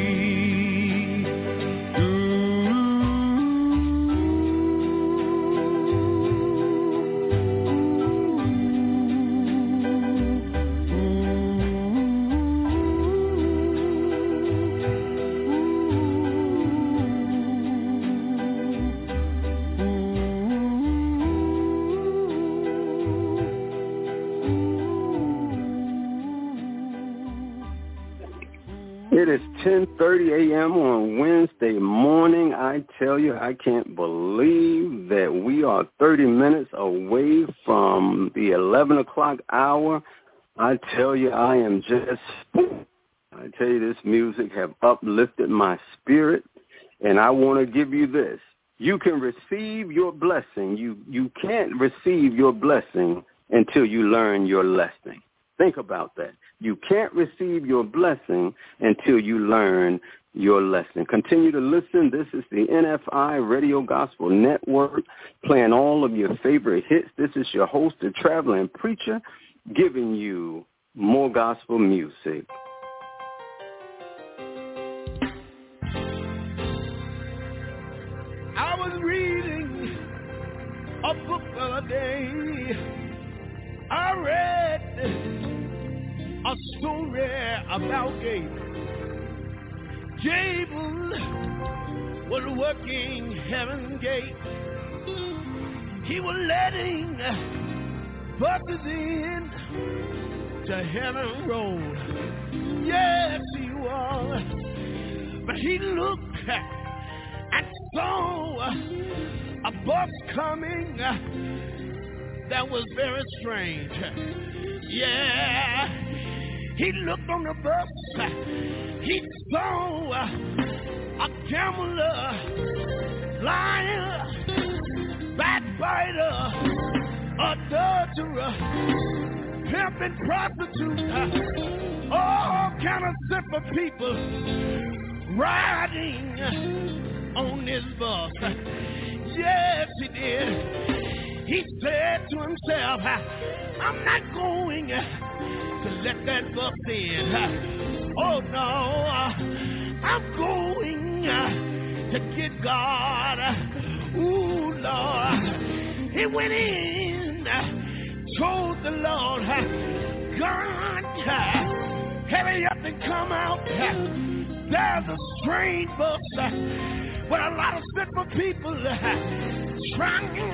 It is ten thirty a.m. on Wednesday morning. I tell you, I can't believe that we are thirty minutes away from the eleven o'clock hour. I tell you, I am just, I tell you, this music have uplifted my spirit, and I want to give you this. You can receive your blessing. You, you can't receive your blessing until you learn your lesson. Think about that. You can't receive your blessing until you learn your lesson. Continue to listen. This is the N F I Radio Gospel Network, playing all of your favorite hits. This is your host, the traveling preacher, giving you more gospel music. I was reading a book the other day. I read a story about Gable. Gable was working Heaven's Gate. He was letting buses in to Heaven Road. Yes, he was. But he looked and saw a bus coming that was very strange. Yeah, he looked on the bus. He saw a gambler, liar, backbiter, adulterer, pimping prostitute, all kind of simple people riding on this bus. Yes, he did. He said to himself, I'm not going to let that bus in. Oh no, I'm going to get God. Ooh, Lord. He went in, told the Lord, God, hurry up and come out. There's a strange bus with a lot of simple people trying to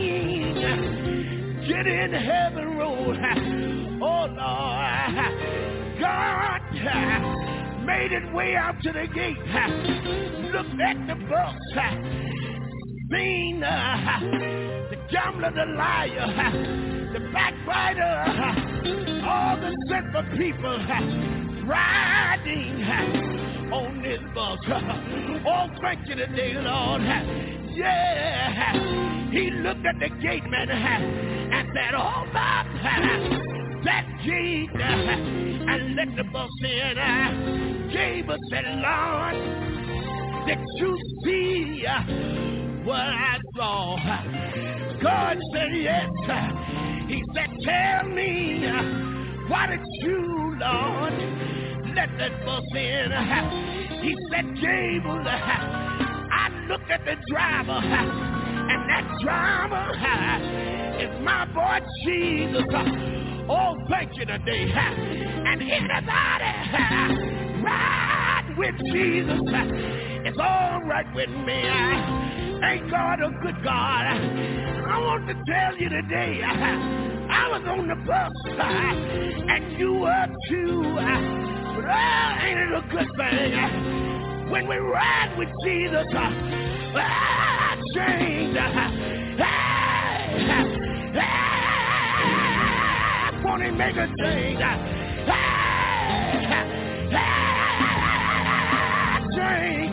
get in Heaven Road. Oh, Lord. God made his way out to the gate, looked at the bus, seen the gambler, the liar, the backbiter, all the simple people riding on this bus. Oh, thank you today, Lord. Yeah, he looked at the gate man and said, oh, Bob, that gate and let the bus in. Gable said, Lord, did you see what I saw? God said, yes. He said, tell me, why did you, Lord, let that bus in? He said, Gable, I looked at the driver, and that driver is my boy Jesus. Oh, thank you today. And anybody ride with Jesus, it's all right with me. Ain't God a good God? I want to tell you today, I was on the bus, and you were too. But oh, ain't it a good thing? When we ride with Jesus, ah, change. Hey, hey, won't he make a change? Hey, hey, change.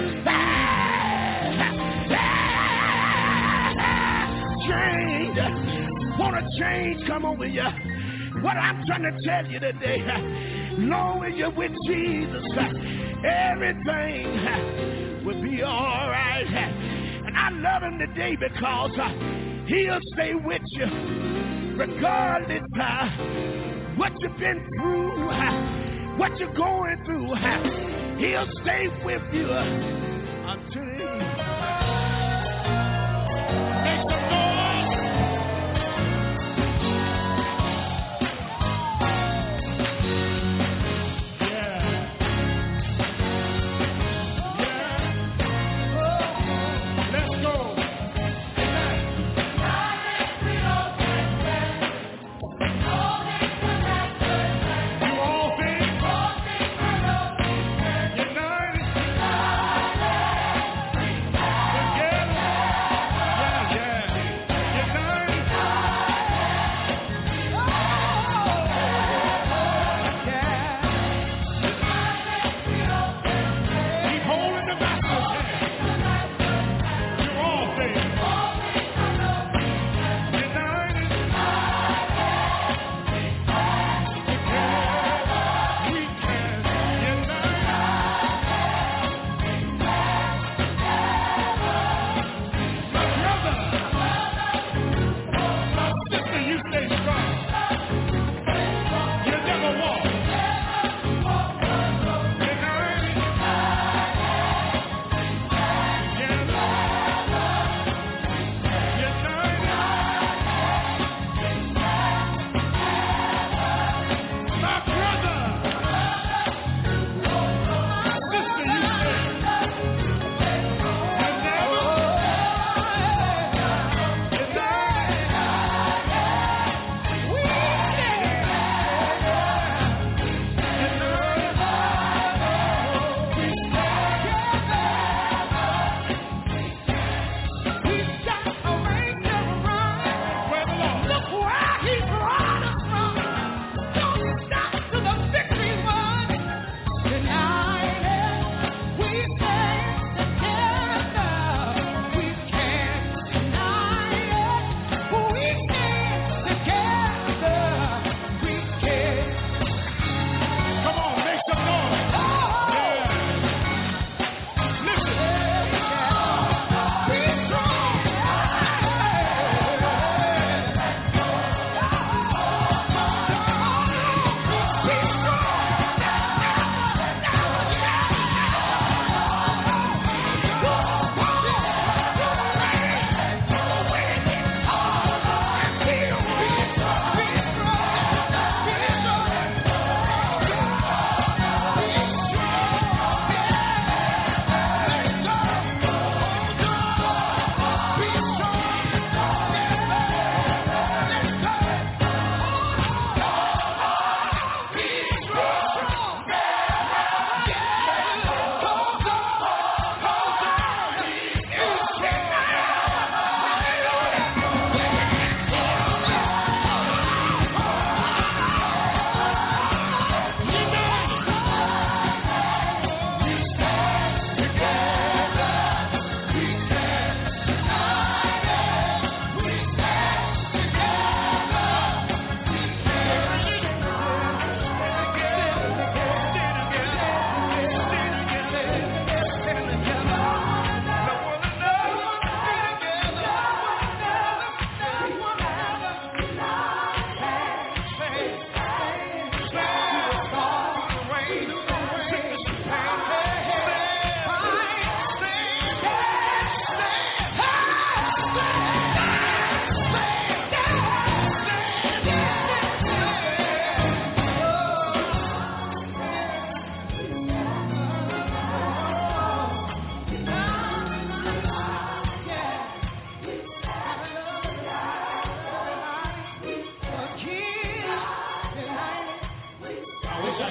Hey, change. Want a change? Come over here. What I'm trying to tell you today, long as you're with Jesus, everything will be all right. And I love him today because he'll stay with you regardless of what you've been through, what you're going through. He'll stay with you until the end. Make some noise.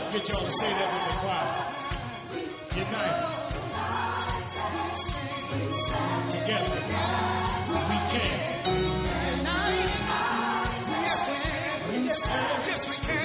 Get y'all to say that with the choir. United. Together. We can. Yes, we can.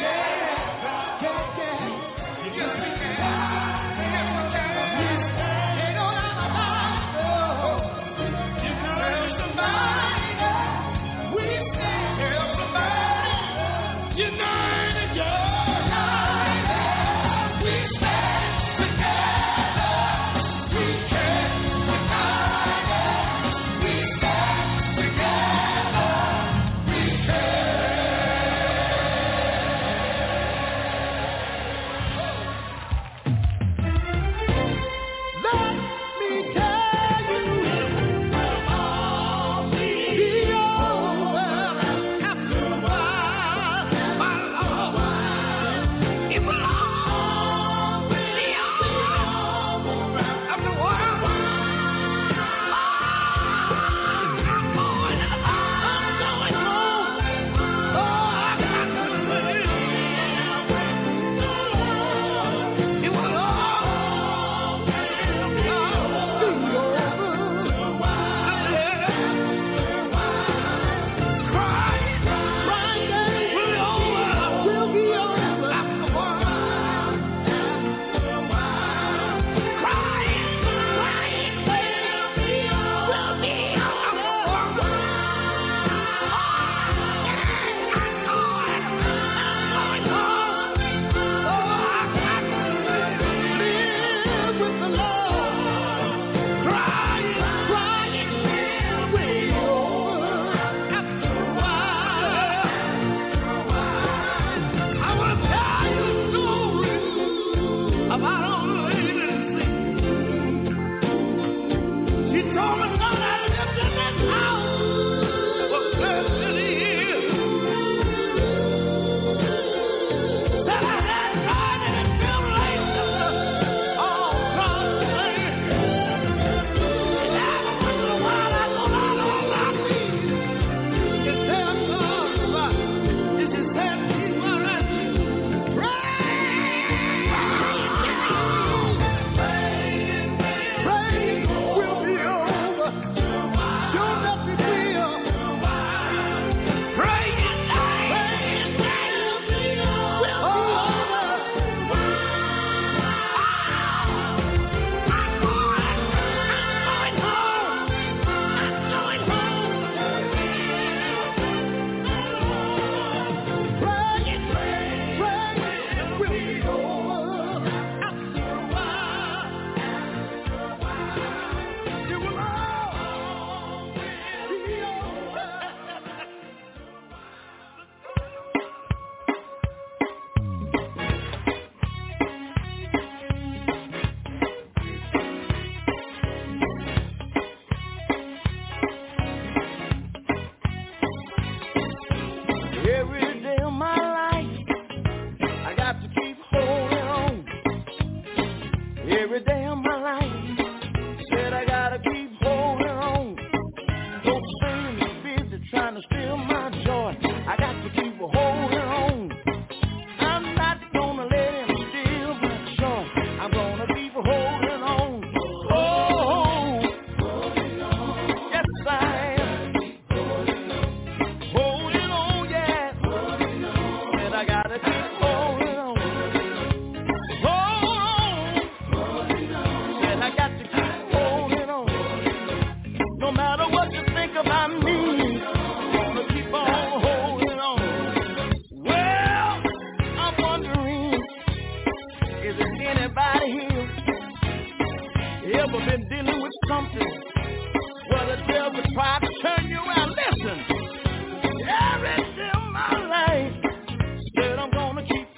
Every day of my life, said I'm gonna keep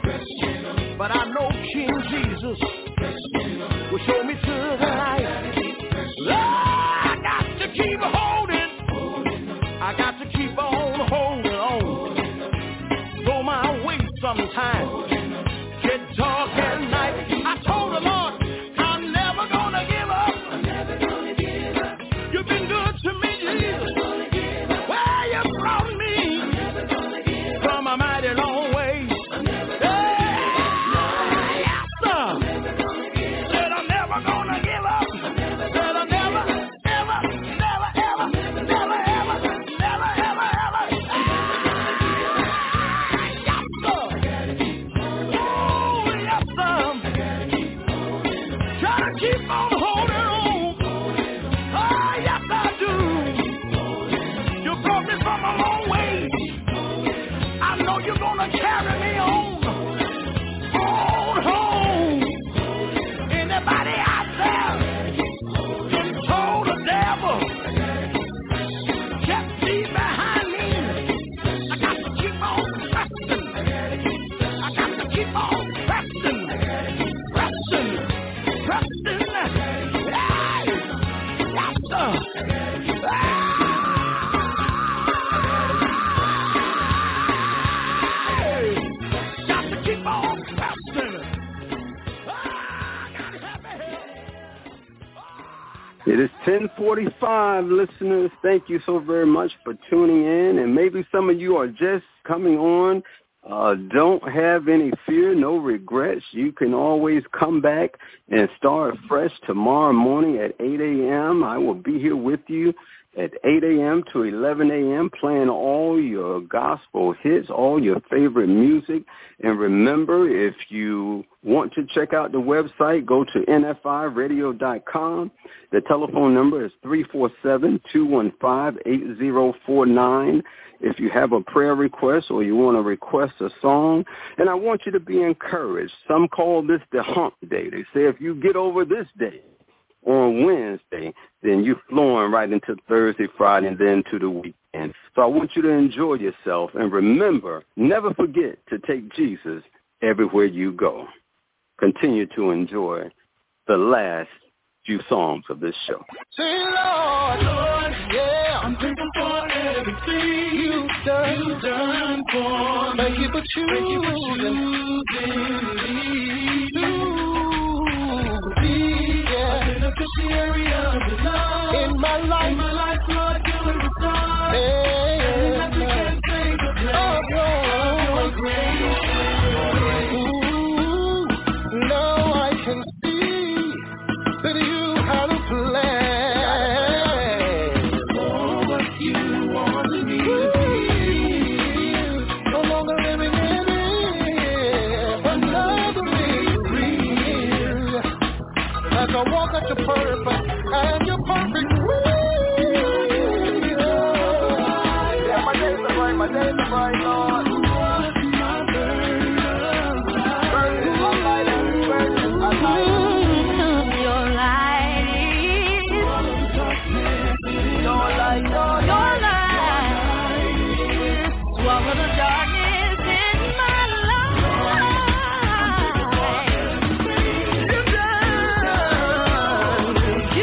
But I know King Jesus will show me to the light. Oh, I got to keep holding. I got to keep on holding on. Though my way sometimes get dark at night. I told the Lord, I'm never gonna give up. I'm never gonna give up. You've been good to me, Jesus. Where you brought me from a mighty long way. Carry me on, on home. Anybody out there can told the devil, just be behind me. I got to keep on pressing. I got to keep on pressing, pressing, pressing. Hey, yes, sir. Hey. It is ten forty-five, listeners. Thank you so very much for tuning in. And maybe some of you are just coming on. Uh, don't have any fear, no regrets. You can always come back and start fresh tomorrow morning at eight a.m. I will be here with you at eight a.m. to eleven a.m. playing all your gospel hits, all your favorite music. And remember, if you want to check out the website, go to N F I radio dot com. The telephone number is three four seven, two one five, eight zero four nine. If you have a prayer request or you want to request a song, and I want you to be encouraged. Some call this the hump day. They say if you get over this day on Wednesday, then you're flowing right into Thursday, Friday, and then to the weekend. So I want you to enjoy yourself. And remember, never forget to take Jesus everywhere you go. Continue to enjoy the last few songs of this show. Say, Lord, Lord, yeah, I'm thankful for everything you've done, you've done for me. Thank you for choosing, Thank you for choosing to be yeah. a beneficiary of the love in my life. In my life, Lord, you are the star. Hey, and nothing can take the place of your grace. Ooh, now I can see that you had a plan for what you wanted me to be. No longer living in it, another me real. As I walk at your purpose and your perfect will. Yeah, my days are bright, my days are bright, Lord. My burden, burden, my light, burden, my light. Your light, your light, swallow the darkness in my life. You've done,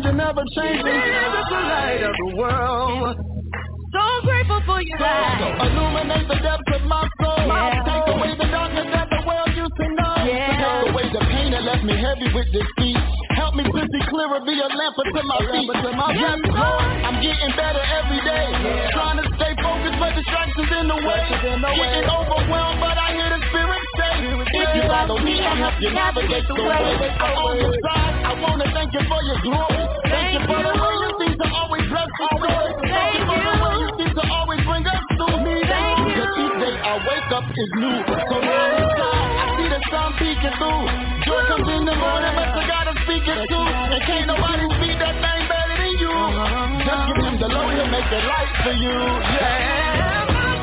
changing, never changing. Jesus, the light of the world. So grateful for your light. So illuminate the depths of my soul. Yeah. Take away the darkness that the world used to know. Yeah. Take away the pain that left me heavy with defeat. Help me to see clearer, be a lamp unto my feet. Yes, Lord, I'm getting better every day. Yeah. Trying to stay focused, but distractions in the way. Getting overwhelmed, but I hear the Spirit say, if you follow me, I'll help you navigate the way. I'm on your side. I want to thank you for your glory. Thank you for the way you seem to always bless us. Thank you for the way you seem to always bring us through. Because each day I wake up is new. So now inside, I see the sun peeking through. Joy comes in the morning, but I gotta speak it too. And can't nobody speak that thing better than you. Just give him the low, he'll make it light for you. Yeah.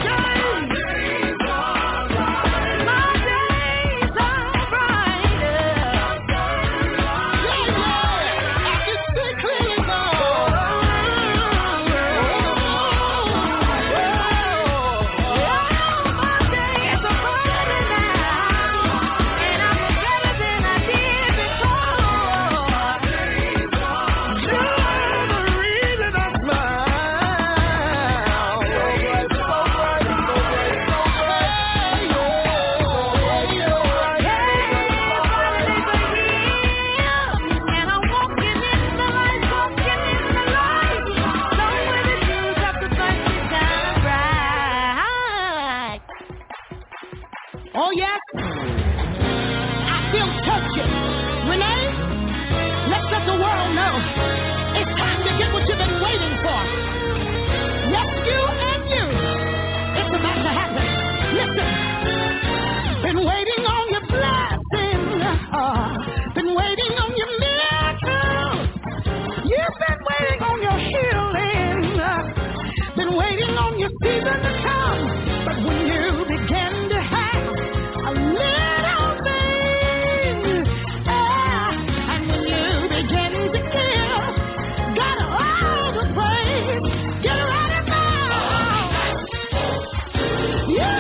Oh, yes. I feel touching. Renee, let's let the world know. It's time to get what you've been waiting for. Yes, you and you. It's about to happen. Listen. Been waiting on your blessing. Uh, been waiting on your miracle. You've been waiting on your healing. Uh, been waiting on your season to come. But when you begin to have a little thing, ah, and when you begin to give God all the praise, get ready now. You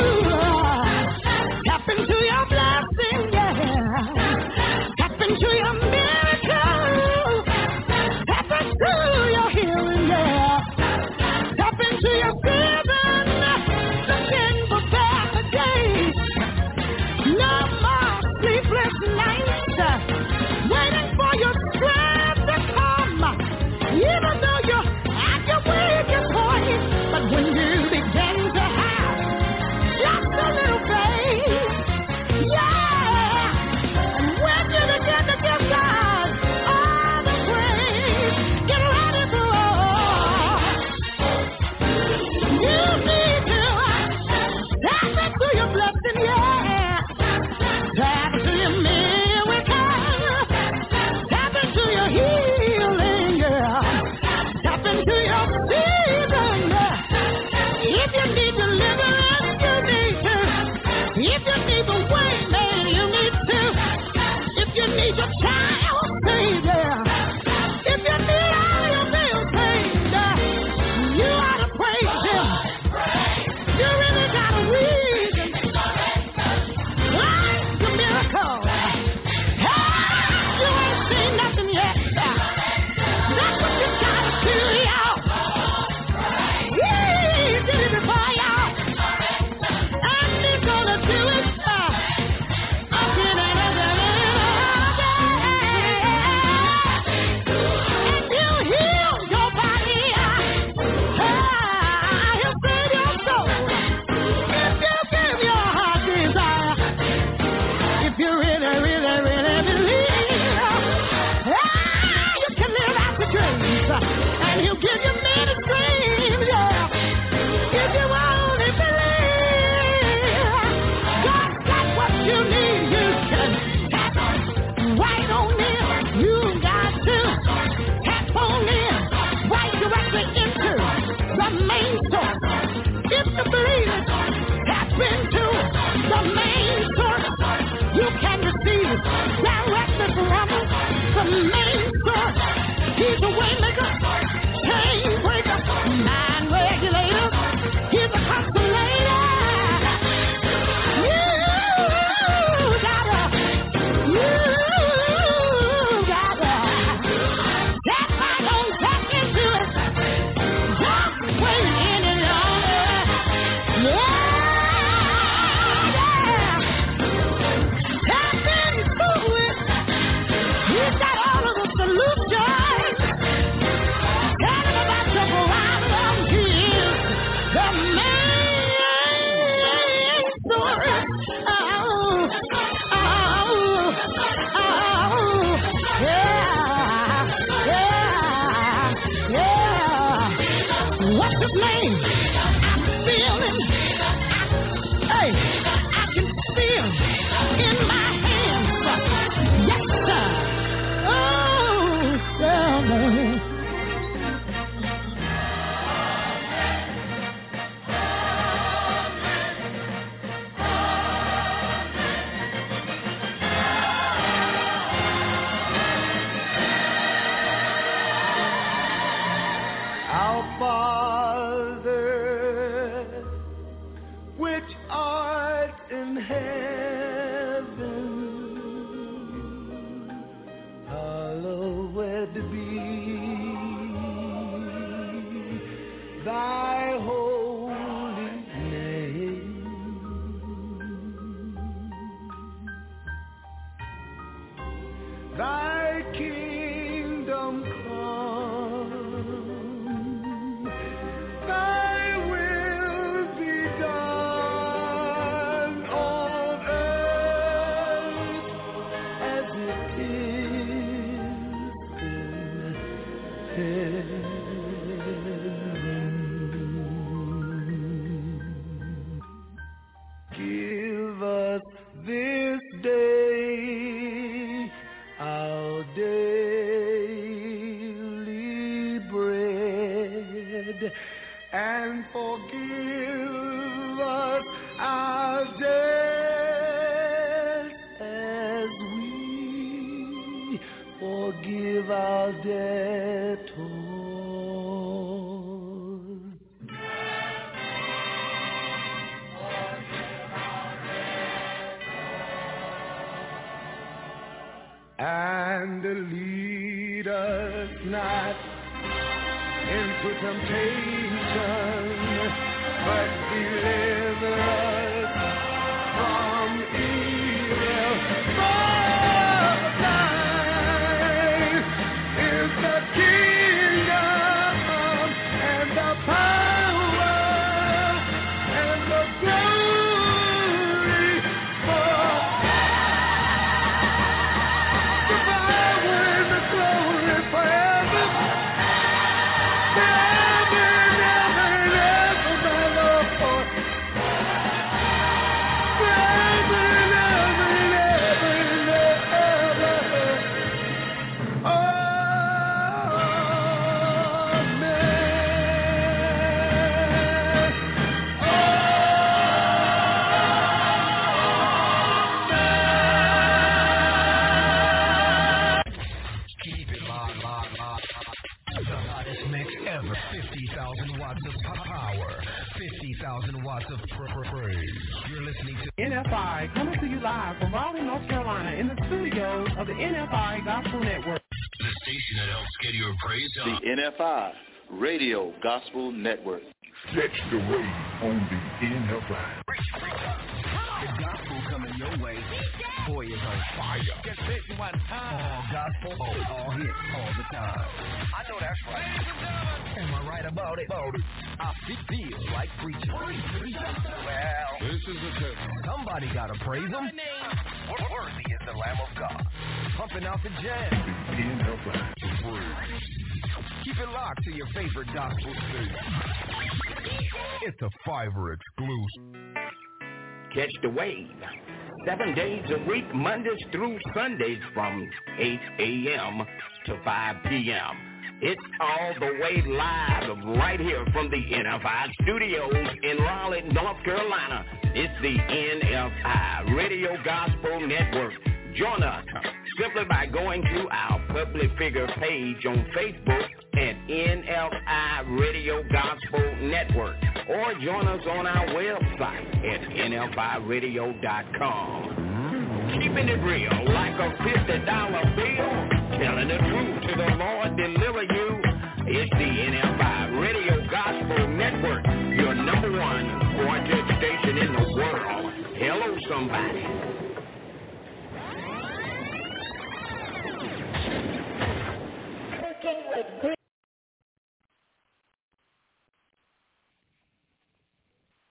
tap into your blessing, yeah. Tap into your miracle. Tap into your healing, yeah. Tap into your season. Looking for better days. No more sleepless nights, waiting for your strength to come. Even though you're at your weakest point, but when you begin to have just a little faith, yeah, and when you begin to give God all the praise, get ready for all. You need to tap into your blessing, yeah. Tap into your miracle. Tap into your healing, yeah. Tap into your season, yeah. If you need deliverance, you need to. If you need the way made, you need to. If you need your child saved, yeah. If you need all your bills paid, yeah. You ought to praise him. You really got a reason. Life's a miracle. Hey, you ain't seen nothing yet. That's what you gotta do, y'all. He did it before, y'all. And he's gonna do it. Again and again and again. And he'll heal your body. Ah, he'll save your soul. If you give your heart desire. If you really, really, really believe, ah, you can live out the dreams, and he'll give you many dreams, yeah. If you only believe, God's got what you need. You can tap right on in. You got to tap on in, right directly into the main source. If you believe it, tap into the main source. You can receive directly from the main source. He's a way maker, change His name. I feel him. Hey, I can feel him in my hands. Yes, sir. Oh, well, and forgive us our debts as we forgive our debtors. And lead us not into temptation, but deliver us from evil. For thine is the kingdom and the power and the glory forever. The power and the glory forever. N F I coming to you live from Raleigh, North Carolina, in the studios of the N F I Gospel Network. The station that helps get your praise on. The N F I Radio Gospel Network. Catch the wave on the N F I. The gospel coming your way. Boy is on fire. Just listen one time. All gospel, all, all hits, all the time. I know that's right. Am I right about it? About it. I feel like preaching. Well, this is the test. Somebody gotta praise him. Worthy is the Lamb of God. Pumping out the jam. The N F I. Keep it locked to your favorite gospel station. It's a Fiverr exclusive. Catch the wave. Seven days a week, Mondays through Sundays from eight a.m. to five p.m. It's all the way live right here from the N F I studios in Raleigh, North Carolina. It's the N F I Radio Gospel Network. Join us simply by going to our public figure page on Facebook at N F I Radio Gospel Network, or join us on our website at N F I radio dot com. Keeping it real like a fifty dollar bill, telling the truth to the Lord deliver you. It's the N F I Radio Gospel Network, your number one quartet station in the world. Hello, somebody. Cooking with